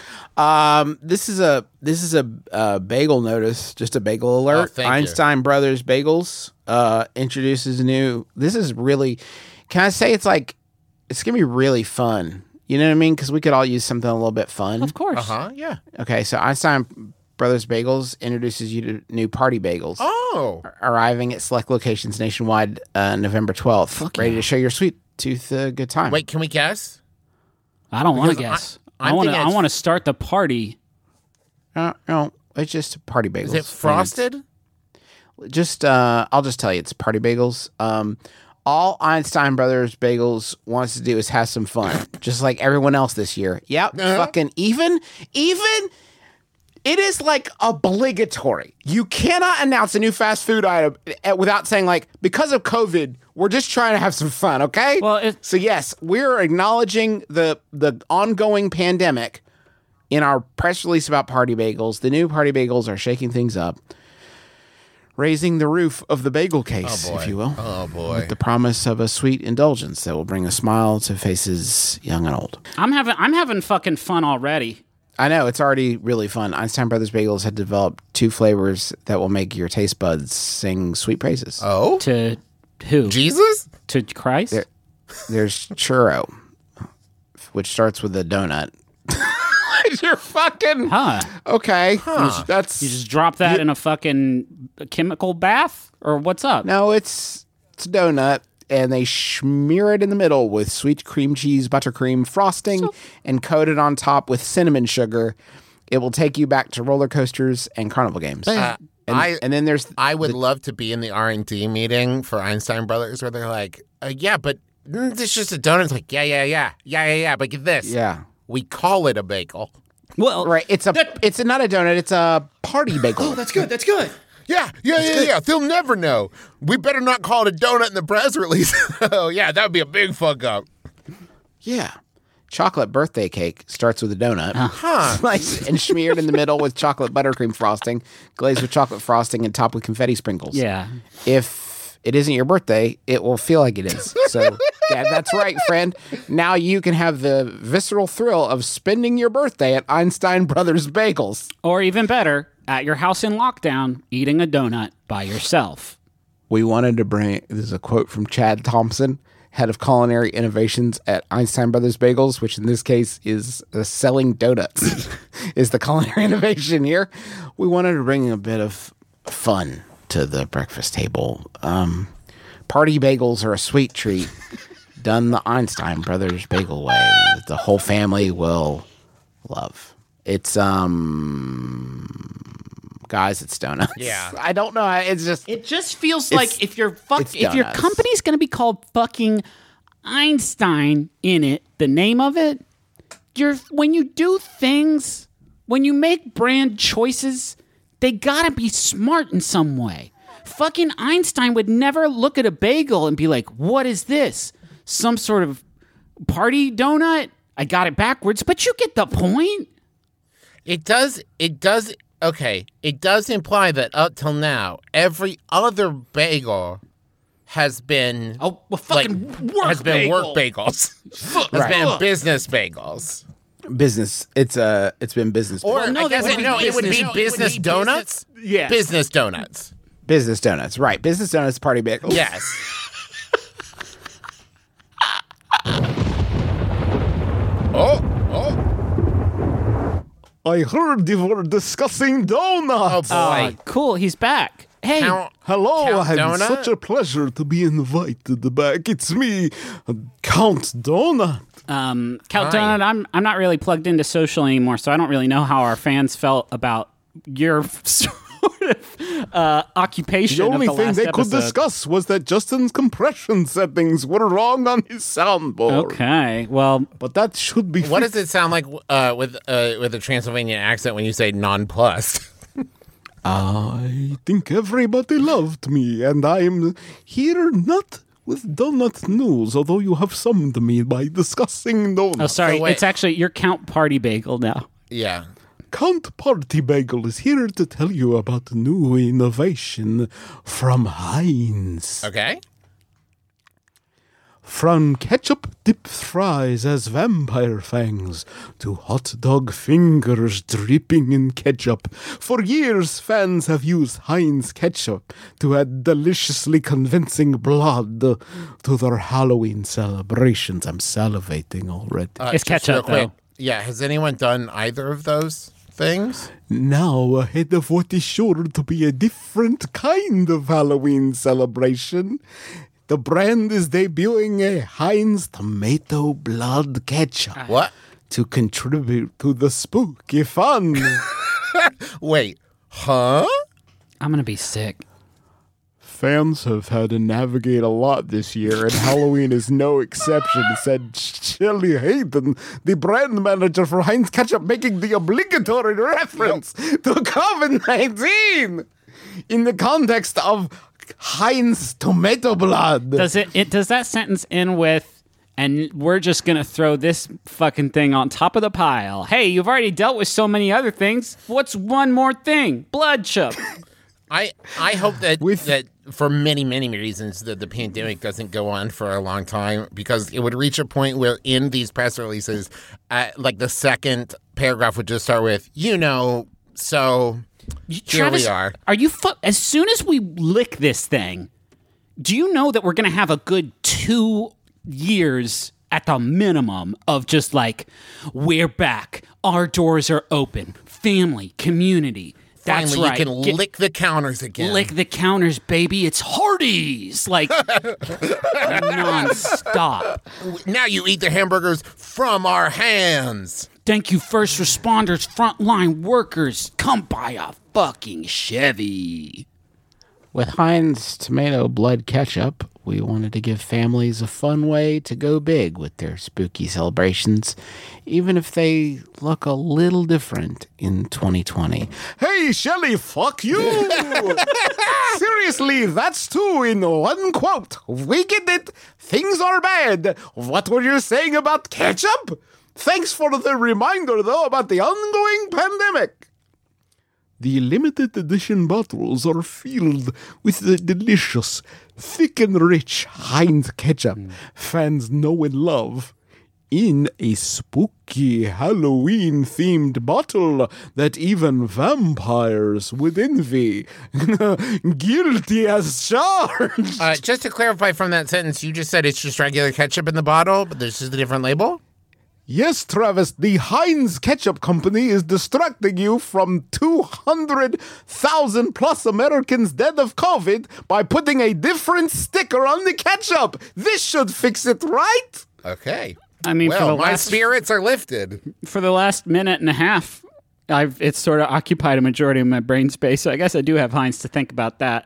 Um, this is a this is a uh, bagel notice, just a bagel alert. Oh, thank you. Einstein Brothers Bagels uh, introduces a new. This is really. Can I say it's like it's gonna be really fun? You know what I mean? Because we could all use something a little bit fun. Of course. Uh huh. Yeah. Okay, so Einstein Brothers Bagels introduces you to new party bagels. Oh. Arriving at select locations nationwide uh, November twelfth. Ready to show your sweet tooth a good time. Wait, can we guess? I don't want to Because I- guess. I, I'm want to. thinking I it's- want to start the party. Uh, no, it's just party bagels. Is it frosted? Just uh I'll just tell you it's party bagels. Um all Einstein Brothers Bagels wants to do is have some fun, just like everyone else this year. Yep, Uh-huh. fucking even even it is like obligatory. You cannot announce a new fast food item eh, without saying like because of COVID, we're just trying to have some fun, okay? Well, it- so yes, we're acknowledging the the ongoing pandemic in our press release about party bagels. The new party bagels are shaking things up, raising the roof of the bagel case, Oh, boy. if you will. Oh, boy. With the promise of a sweet indulgence that will bring a smile to faces young and old. I'm having. I'm having fucking fun already. I know, it's already really fun. Einstein Brothers Bagels had developed two flavors that will make your taste buds sing sweet praises. Oh. To who? Jesus? To Christ. There- There's churro, which starts with a donut. You're fucking... Huh? Okay. That's... You just drop that in a fucking chemical bath, or what's up? No, it's it's a donut, and they smear it in the middle with sweet cream cheese, buttercream frosting, and coat it on top with cinnamon sugar. It will take you back to roller coasters and carnival games. Uh, and, I- and then there's I would love to be in the R and D meeting for Einstein Brothers where they're like, uh, yeah, but mm, it's just a donut. It's like, yeah, yeah, yeah, yeah, yeah, yeah, but get this. yeah. We call it a bagel. Well, Right. It's a. That- it's a, not a donut. It's a party bagel. Oh, that's good. That's good. Yeah, yeah, yeah, yeah. They'll never know. We better not call it a donut in the press release. Oh, yeah, that would be a big fuck up. Yeah. Chocolate birthday cake starts with a donut. Huh. Sliced and smeared in the middle with chocolate buttercream frosting, glazed with chocolate frosting, and topped with confetti sprinkles. yeah. If it isn't your birthday, it will feel like it is. So, yeah, that's right, friend. Now you can have the visceral thrill of spending your birthday at Einstein Brothers Bagels. Or even better, at your house in lockdown, eating a donut by yourself. We wanted to bring, this is a quote from Chad Thompson, head of culinary innovations at Einstein Brothers Bagels, which in this case is uh, selling donuts, is the culinary innovation here. We wanted to bring a bit of fun to the breakfast table. Um, party bagels are a sweet treat done the Einstein Brothers Bagel way. The whole family will love. It's, um... guys, it's donuts. Yeah. I don't know. It's just... It just feels It's- like if your fuck, it's if your donuts. company's going to be called fucking Einstein in it, the name of it, you're when you do things, when you make brand choices, they got to be smart in some way. Fucking Einstein would never look at a bagel and be like, "What is this? Some sort of party donut?" I got it backwards, but you get the point. It does, it does, okay, it does imply that up till now, every other bagel has been, Oh, well, fucking work has been bagel. work bagels. has Right. been business bagels. business. It's uh, it's been business. Or, no, I guess that it, would no, be it would be business- business donuts? Yes. Business donuts. business donuts, right? Business donuts, party bagels. Yes. oh, oh, I heard you were discussing donuts. oh Uh, boy. cool, he's back. Hey, Count, Hello, Count and Donut? such a pleasure to be invited back. It's me, Count Donut. Um, Count Hi. Donut, I'm I'm not really plugged into social anymore, so I don't really know how our fans felt about your sort of uh, occupation. The of only the thing last they could episode. discuss was that Justin's compression settings were wrong on his soundboard. Okay, well, But that should be what fixed. does it sound like uh, with uh, with a Transylvanian accent when you say nonplussed? I think everybody loved me, and I'm here not with donut news, although you have summoned me by discussing donuts. oh sorry, wait. it's actually your Count Party Bagel now. Yeah. Count Party Bagel is here to tell you about a new innovation from Heinz. Okay. From ketchup dipped fries as vampire fangs to hot dog fingers dripping in ketchup. For years, fans have used Heinz ketchup to add deliciously convincing blood to their Halloween celebrations. I'm salivating already. Uh, It's just ketchup, real quick, though. Yeah. Has anyone done either of those things? Now, ahead of what is sure to be a different kind of Halloween celebration, the brand is debuting a Heinz tomato blood ketchup What? to contribute to the spooky fun. Wait. Huh? I'm gonna be sick. Fans have had to navigate a lot this year, and Halloween is no exception, said Shelley Hayden, the brand manager for Heinz Ketchup, making the obligatory reference to COVID nineteen in the context of Heinz tomato blood. Does it, it does that sentence end with, and we're just gonna throw this fucking thing on top of the pile? Hey, you've already dealt with so many other things. What's one more thing? Blood chup. I I hope that With- that for many many reasons that the pandemic doesn't go on for a long time, because it would reach a point where in these press releases, uh, like the second paragraph would just start with, you know, so here Travis, we are. Are you fu- as soon as we lick this thing, do you know that we're going to have a good two years at the minimum of just like, we're back, our doors are open, family, community. That's Finally, right. you can Get- lick the counters again. lick the counters, baby. It's Hardee's, like nonstop. Now you eat the hamburgers from our hands. Thank you, first responders, frontline workers. Come buy a fucking Chevy. With Heinz tomato blood ketchup, We wanted to give families a fun way to go big with their spooky celebrations, even if they look a little different in twenty twenty. Hey, Shelly, fuck you! Seriously, that's two in one quote. We get it. Things are bad. What were you saying about ketchup? Thanks for the reminder, though, about the ongoing pandemic. The limited edition bottles are filled with the delicious, thick and rich Heinz ketchup fans know and love, in a spooky Halloween-themed bottle that even vampires would envy. Guilty as charged. Uh, just to clarify from that sentence, you just said it's just regular ketchup in the bottle, but there's just a different label? Yes, Travis, the Heinz Ketchup Company is distracting you from two hundred thousand plus Americans dead of COVID by putting a different sticker on the ketchup. This should fix it, right? Okay. I mean, for Well, the my last spirits are lifted. for the last minute and a half, I've it's sort of occupied a majority of my brain space. So I guess I do have Heinz to think about that.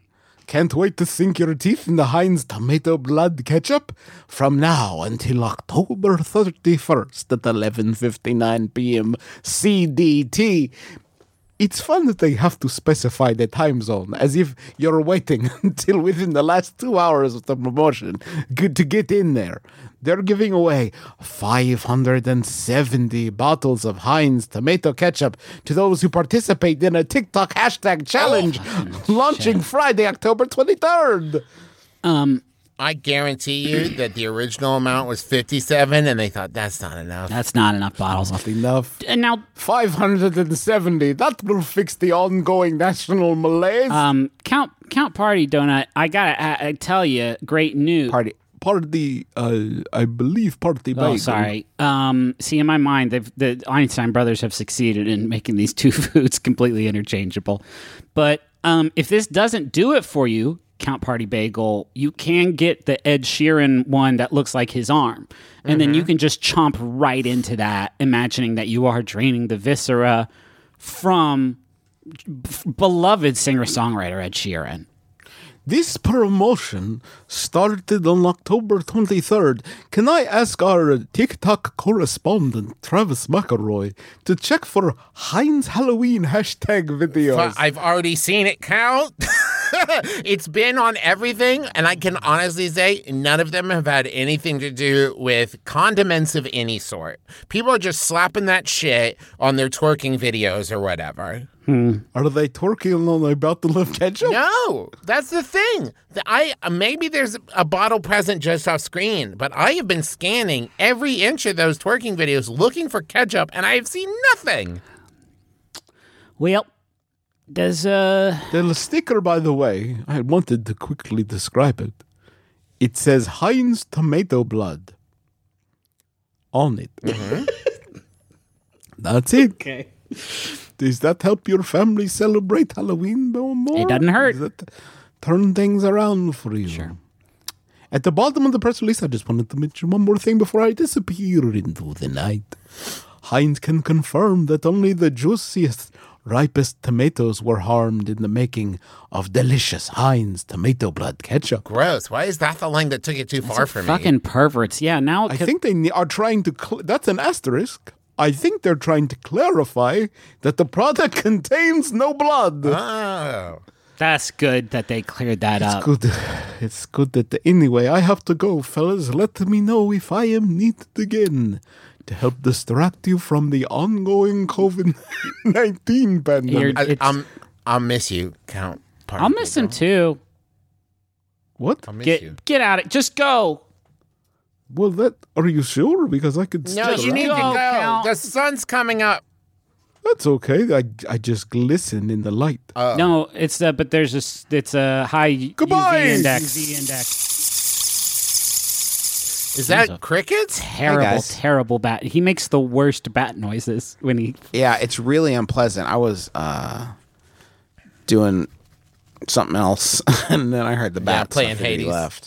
Can't wait to sink your teeth in the Heinz Tomato Blood Ketchup from now until October thirty-first at eleven fifty-nine p.m. C D T. It's fun that they have to specify the time zone, as if you're waiting until within the last two hours of the promotion good to get in there. They're giving away five hundred seventy bottles of Heinz tomato ketchup to those who participate in a TikTok hashtag challenge launching Friday, October twenty-third. Um, I guarantee you that the original amount was fifty-seven, and they thought that's not enough. that's not enough bottles. Enough. And now, five hundred seventy. That will fix the ongoing national malaise. um, Count Count Party Donut. I gotta I, I tell you, great news. party. Party, uh, I believe party bagel. Oh, sorry. Um, see, in my mind, they've, the Einstein brothers have succeeded in making these two foods completely interchangeable. But um, if this doesn't do it for you, Count Party Bagel, you can get the Ed Sheeran one that looks like his arm. And then you can just chomp right into that, imagining that you are draining the viscera from b- beloved singer-songwriter Ed Sheeran. This promotion started on October twenty-third. Can I ask our TikTok correspondent, Travis McElroy, to check for Heinz Halloween hashtag videos? But I've already seen it, Count. It's been on everything, and I can honestly say none of them have had anything to do with condiments of any sort. People are just slapping that shit on their twerking videos or whatever. Are they twerking on a bottle of ketchup? No, that's the thing. The- I uh, maybe there's a bottle present just off screen, but I have been scanning every inch of those twerking videos looking for ketchup, and I have seen nothing. Well, does, uh... The sticker, by the way, I wanted to quickly describe it. It says Heinz Tomato Blood on it. That's it. Okay. Does that help your family celebrate Halloween more? It doesn't hurt. Does that turn things around for you? Sure. At the bottom of the press release, I just wanted to mention one more thing before I disappear into the night. Heinz can confirm that only the juiciest, ripest tomatoes were harmed in the making of delicious Heinz tomato blood ketchup. Gross. Why is that the line that took it too far for me? Fucking perverts. Yeah, now... I think they ne- are trying to... Cl- that's an asterisk. I think they're trying to clarify that the product contains no blood. Oh. That's good that they cleared that It's up. good. It's good that... The, anyway, I have to go, fellas. Let me know if I am needed again to help distract you from the ongoing COVID nineteen pandemic. You're- I, It's- I'm, I'll miss you, Count. Party I'll miss him Bagel. too. What? I'll miss Get you. get out it. Just go. Well, that... Are you sure? Because I could... No, still- you need to Go, go. Count. The sun's coming up. That's okay. I, I just glisten in the light. Oh. No, it's uh, but there's a s- it's a high Goodbye. U V index. U V index. Is that crickets? Terrible, guys. terrible bat. He makes the worst bat noises when he. Yeah, it's really unpleasant. I was uh, doing something else, and then I heard the bat. playing so I figured he Hades. Left.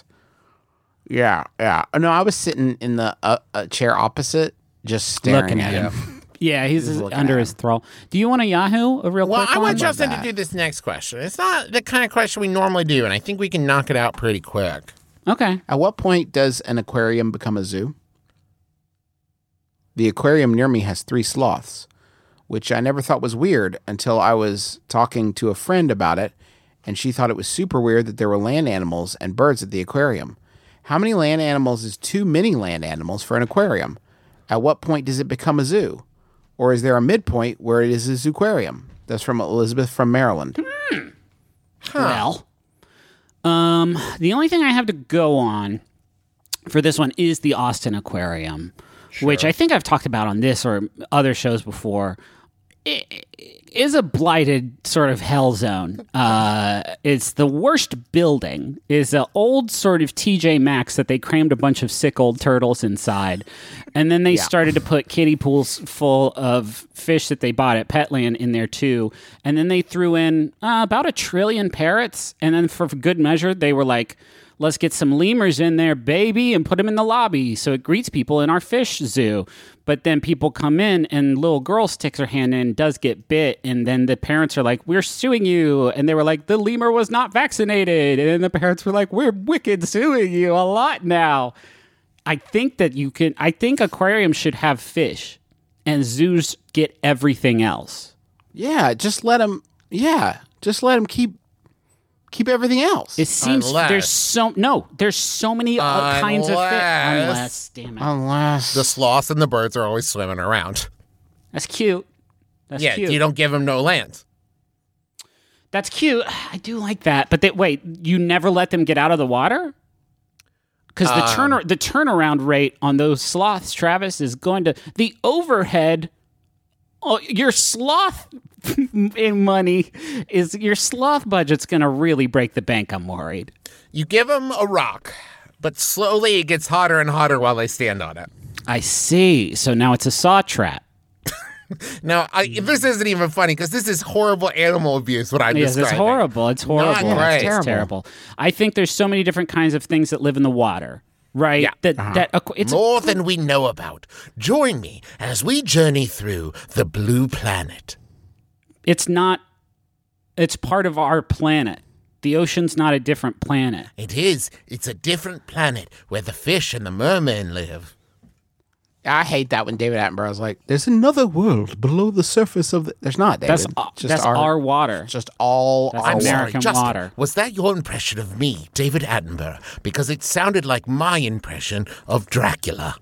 Yeah, yeah. No, I was sitting in the uh, uh, chair opposite, just staring Looking at at him. him. Yeah, he's Just looking under at his him. thrall. Do you want a Yahoo? A real Well, quick I one? want Justin that. to do this next question. It's not the kind of question we normally do, and I think we can knock it out pretty quick. Okay. At what point does an aquarium become a zoo? The aquarium near me has three sloths, which I never thought was weird until I was talking to a friend about it, and she thought it was super weird that there were land animals and birds at the aquarium. How many land animals is too many land animals for an aquarium? At what point does it become a zoo? Or is there a midpoint where it is a zooquarium? That's from Elizabeth from Maryland. Well, um, the only thing I have to go on for this one is the Austin Aquarium, which I think I've talked about on this or other shows before. It is a blighted sort of hell zone. Uh, it's the worst building. Is an old sort of T J Maxx that they crammed a bunch of sick old turtles inside, and then they started to put kiddie pools full of fish that they bought at Petland in there too. And then they threw in uh, about a trillion parrots, and then for good measure, they were like, let's get some lemurs in there, baby, and put them in the lobby so it greets people in our fish zoo. But then people come in and little girl sticks her hand in, does get bit, and then the parents are like, we're suing you. And they were like, the lemur was not vaccinated. And then the parents were like, we're wicked suing you a lot now. I think that you can, I think aquariums should have fish and zoos get everything else. Yeah, just let them, yeah, just let them keep keep everything else. It seems Unless- there's so, no, there's so many uh, kinds of fish. Unless- Unless, damn it. Unless The sloths and the birds are always swimming around. That's cute. That's yeah, cute. you don't give them no land. That's cute. I do like that. But they, wait, you never let them get out of the water? Because the Um, turn the turnaround rate on those sloths, Travis, is going to the overhead. Oh, your sloth in money is your sloth budget's going to really break the bank. I'm worried. You give them a rock, but slowly it gets hotter and hotter while they stand on it. I see. So now it's a saw trap. Now, I, this isn't even funny because this is horrible animal abuse, what I'm Yes, it's describing. horrible. It's horrible. Not great. It's Terrible. terrible. I think there's so many different kinds of things that live in the water, right? Yeah. That that aqu- it's More than we know about. Join me as we journey through the blue planet. it's not. It's part of our planet. The ocean's not a different planet. It is. It's a different planet where the fish and the mermen live. I hate that when David Attenborough's like, "There's another world below the surface of the." There's not, David. That's uh, Just that's our, water. Just all That's our I'm American water. sorry, Justin, water. was that your impression of me, David Attenborough? Because it sounded like my impression of Dracula.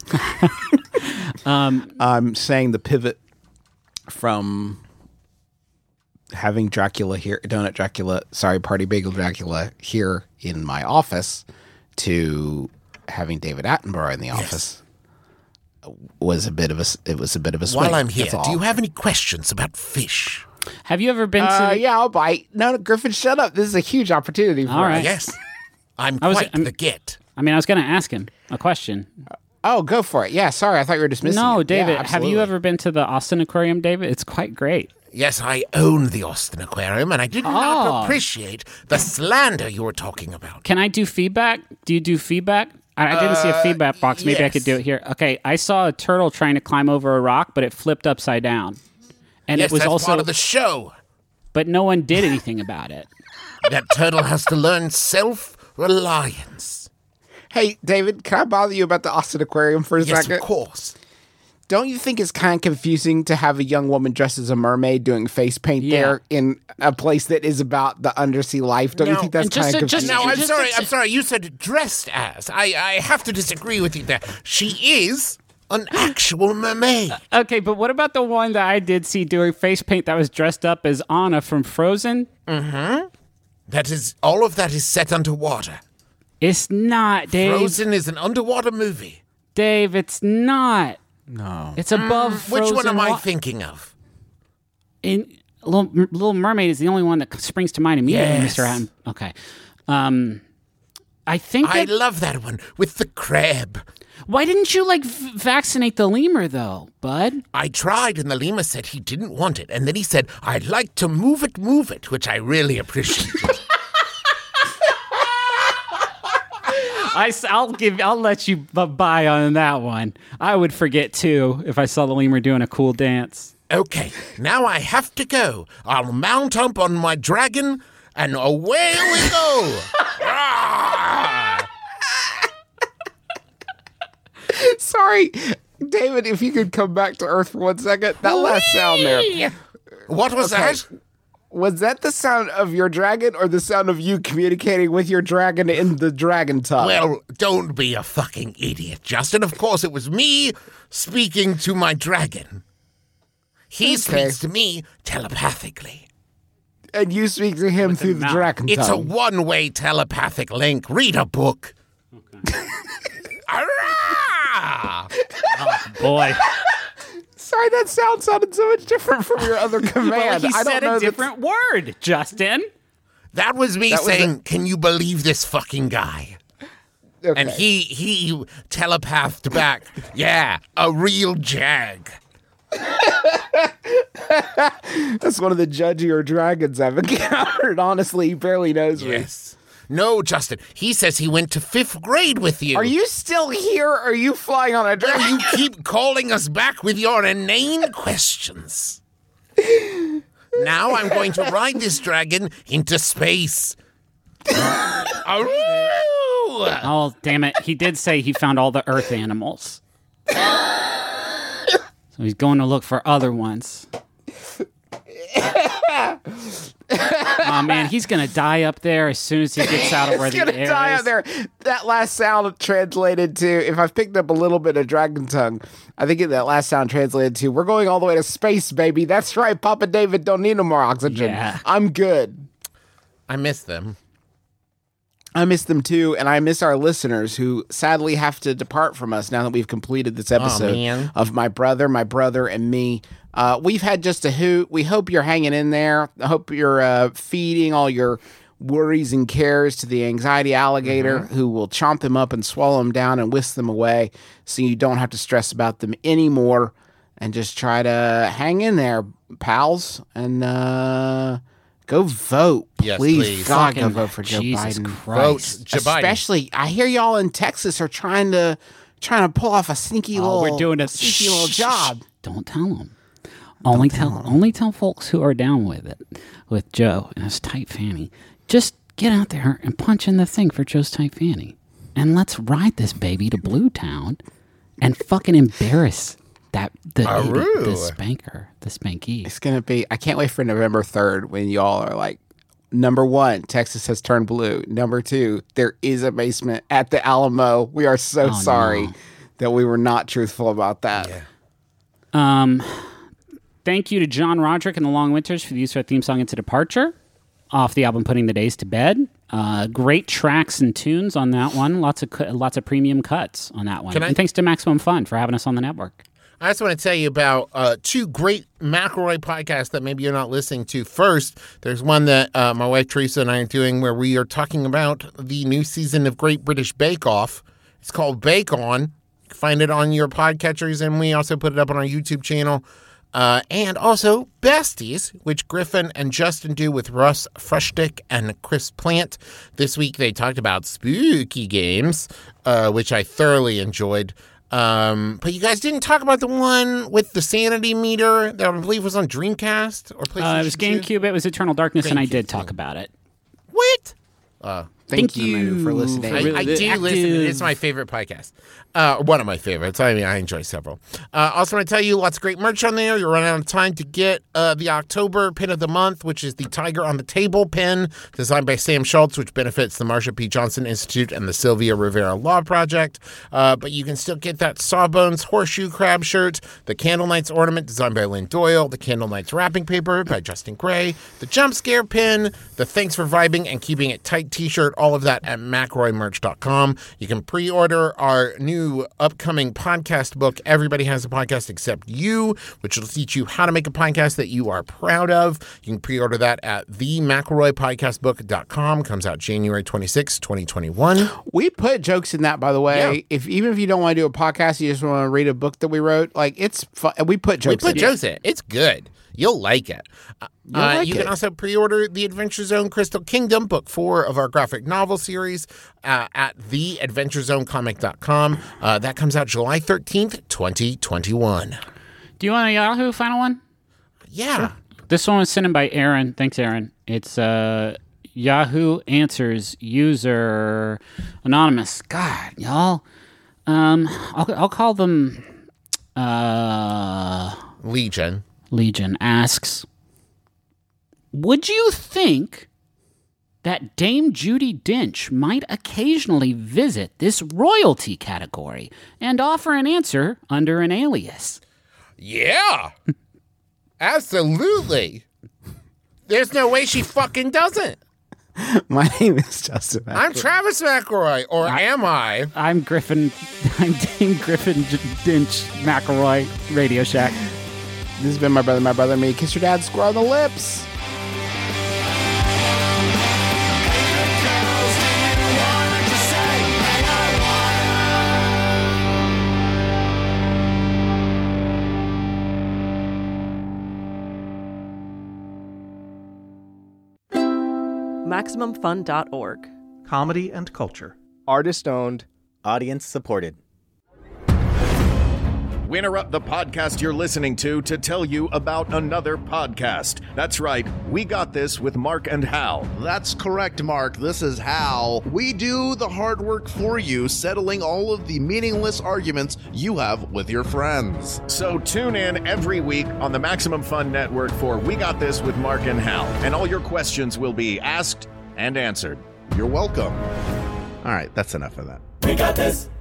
I'm saying the pivot from having Dracula here, Donut Dracula, sorry, Party Bagel Dracula here in my office to having David Attenborough in the office was a bit of a s- it was a bit of a swing. While I'm here, That's all. do you have any questions about fish? Have you ever been Uh, to? yeah, I'll bite. No, no, Griffin, shut up. This is a huge opportunity for All us. right. Yes. I'm I was- quite I'm- the git. I mean, I was going to ask him a question. Oh, go for it. Yeah, sorry, I thought you were dismissing No, it. David, Yeah, have absolutely. you ever been to the Austin Aquarium, David? It's quite great. Yes, I own the Austin Aquarium, and I did Oh. not appreciate the slander you were talking about. Can I do feedback? Do you do feedback? I, I didn't see a feedback box. Maybe I could do yes. it here. Okay, I saw a turtle trying to climb over a rock, but it flipped upside down. And Yes, it was that's also, part of the show. but no one did anything about it. That turtle has to learn self-reliance. Hey, David, can I bother you about the Austin Aquarium for a Yes, second? of course. Don't you think it's kind of confusing to have a young woman dressed as a mermaid doing face paint Yeah. there in a place that is about the undersea life? Don't you No, think that's and just kind of to- just- confusing? No, I'm just- sorry. I'm sorry. You said dressed as. I, I have to disagree with you there. She is an actual mermaid. Okay, but what about the one that I did see doing face paint that was dressed up as Anna from Frozen? That is, all of that is set underwater. It's not, Dave. Frozen is an underwater movie. Dave, it's not. No. It's above Mm, Which Frozen. one am I wa- thinking of? in Little, Little Mermaid is the only one that springs to mind immediately, Yes. Mister Hatton. Okay. Um, I think I that, love that one with the crab. why didn't you like v- vaccinate the lemur though, bud? I tried, and the lemur said he didn't want it. And then he said, I'd like to move it, move it, which I really appreciated. I, will give. I'll let you b- buy on that one. I would forget too if I saw the lemur doing a cool dance. Okay, now I have to go. I'll mount up on my dragon, and away we go. Ah! Sorry, David, if you could come back to Earth for one second. That last sound there. What was Okay. that? Was that the sound of your dragon or the sound of you communicating with your dragon in the dragon tongue? Well, don't be a fucking idiot, Justin. Of course, it was me speaking to my dragon. He Okay. speaks to me telepathically. and you speak to him through the mouth. dragon It's a tongue. one-way telepathic link. Read a book. Arrgh! Boy, Sorry, that sound sounded so much different from your other command. well, he I don't said know a that's- different word, Justin. That was me That was saying, "Can you believe this fucking guy?" Okay. And he he telepathed back, "Yeah, a real jag." That's one of the judgier dragons I've encountered. Honestly, he barely knows me. Yes. No, Justin. He says he went to fifth grade with you. Are you still here or are you flying on a dragon? You keep calling us back with your inane questions. Now I'm going to ride this dragon into space. Arrgh! Oh, damn it. He did say he found all the earth animals. So he's going to look for other ones. Oh, man, he's going to die up there as soon as he gets out of where It's the gonna air die is. out there. That last sound translated to, if I've picked up a little bit of dragon tongue, I think that last sound translated to, we're going all the way to space, baby. That's right, Papa David don't need no more oxygen. Yeah. I'm good. I miss them. I miss them too, and I miss our listeners who sadly have to depart from us now that we've completed this episode man. of My Brother, My Brother, and Me. Uh, we've had just a hoot. We hope you're hanging in there. I hope you're uh, feeding all your worries and cares to the anxiety alligator who will chomp them up and swallow them down and whisk them away so you don't have to stress about them anymore and just try to hang in there, pals, and uh, go vote. Yes, please. please. God, go Fucking vote for Joe Jesus Biden. Christ. Vote Joe Biden. Especially, I hear y'all in Texas are trying to trying to pull off a sneaky Oh, little, we're doing a sneaky little shh, job. Don't tell them. Only tell, only tell folks who are down with it, with Joe and his tight fanny. Just get out there and punch in the thing for Joe's tight fanny, and let's ride this baby to Blue Town, and fucking embarrass that the Aroo. the spanker, the spanky. It's gonna be. I can't wait for November third when y'all are like, number one, Texas has turned blue. Number two, there is a basement at the Alamo. We are so Oh, sorry no. that we were not truthful about that. Um, thank you to John Roderick and the Long Winters for the use of our theme song "Into Departure" off the album "Putting the Days to Bed." Uh, great tracks and tunes on that one. Lots of cu- lots of premium cuts on that one. Can I- and thanks to Maximum Fun for having us on the network. I just want to tell you about uh, two great McElroy podcasts that maybe you're not listening to. First, there's one that uh, my wife Teresa and I are doing where we are talking about the new season of Great British Bake Off. It's called Bake On. You can find it on your podcatchers, and we also put it up on our YouTube channel. Uh, and also Besties, which Griffin and Justin do with Russ Frushtick and Chris Plant. This week they talked about spooky games, uh, which I thoroughly enjoyed. Um, but you guys didn't talk about the one with the sanity meter that I believe was on Dreamcast or PlayStation Uh, it was two? GameCube. It was Eternal Darkness, and I GameCube, did talk about it. What? Thank, Thank you, Manu, for you listening. for I, really I the do active- listen. It's my favorite podcast. Uh, one of my favorites. I mean, I enjoy several. Uh, also, want to tell you, lots of great merch on there. You're running out of time to get uh, the October pin of the month, which is the Tiger on the Table pin, designed by Sam Schultz, which benefits the Marsha P. Johnson Institute and the Sylvia Rivera Law Project. Uh, but you can still get that Sawbones horseshoe crab shirt, the Candle Knights ornament designed by Lynn Doyle, the Candle Knights wrapping paper by Justin Gray, the Jump Scare pin, the Thanks for Vibing and Keeping It Tight t-shirt, all of that at McRoy Merch dot com. You can pre-order our new upcoming podcast book, Everybody Has a Podcast Except You, which will teach you how to make a podcast that you are proud of. You can pre-order that at the McElroy podcast book dot com. Comes out January twenty-sixth, twenty twenty-one. We put jokes in that, by the way. Yeah. If even if you don't want to do a podcast, you just want to read a book that we wrote. Like it's fun. We put We jokes. put in it. jokes in it. It's good. You'll like it. Uh, like you it. can also pre-order the Adventure Zone Crystal Kingdom, book four of our graphic novel series, uh, at the adventure zone comic dot com. Uh, that comes out July thirteenth, twenty twenty-one. Do you want a Yahoo final one? Yeah. This one was sent in by Aaron. Thanks, Aaron. It's uh, Yahoo Answers user anonymous. God, y'all. Um, I'll, I'll call them uh, Legion. Legion asks, would you think that Dame Judi Dench might occasionally visit this royalty category and offer an answer under an alias? Yeah. Absolutely. There's no way she fucking doesn't. My name is Justin. I'm Travis McElroy, or am I? I'm Griffin. I'm Dame Griffin J- Dench McElroy, Radio Shack. This has been My Brother, My Brother, Me. Kiss your dad square on the lips. Maximum Fun dot org. Comedy and culture. Artist owned. Audience supported. We interrupt the podcast you're listening to to tell you about another podcast. That's right, We Got This with Mark and Hal. That's correct, Mark. This is Hal. We do the hard work for you, settling all of the meaningless arguments you have with your friends. So tune in every week on the Maximum Fun Network for We Got This with Mark and Hal, and all your questions will be asked and answered. You're welcome. All right, that's enough of that. We got this.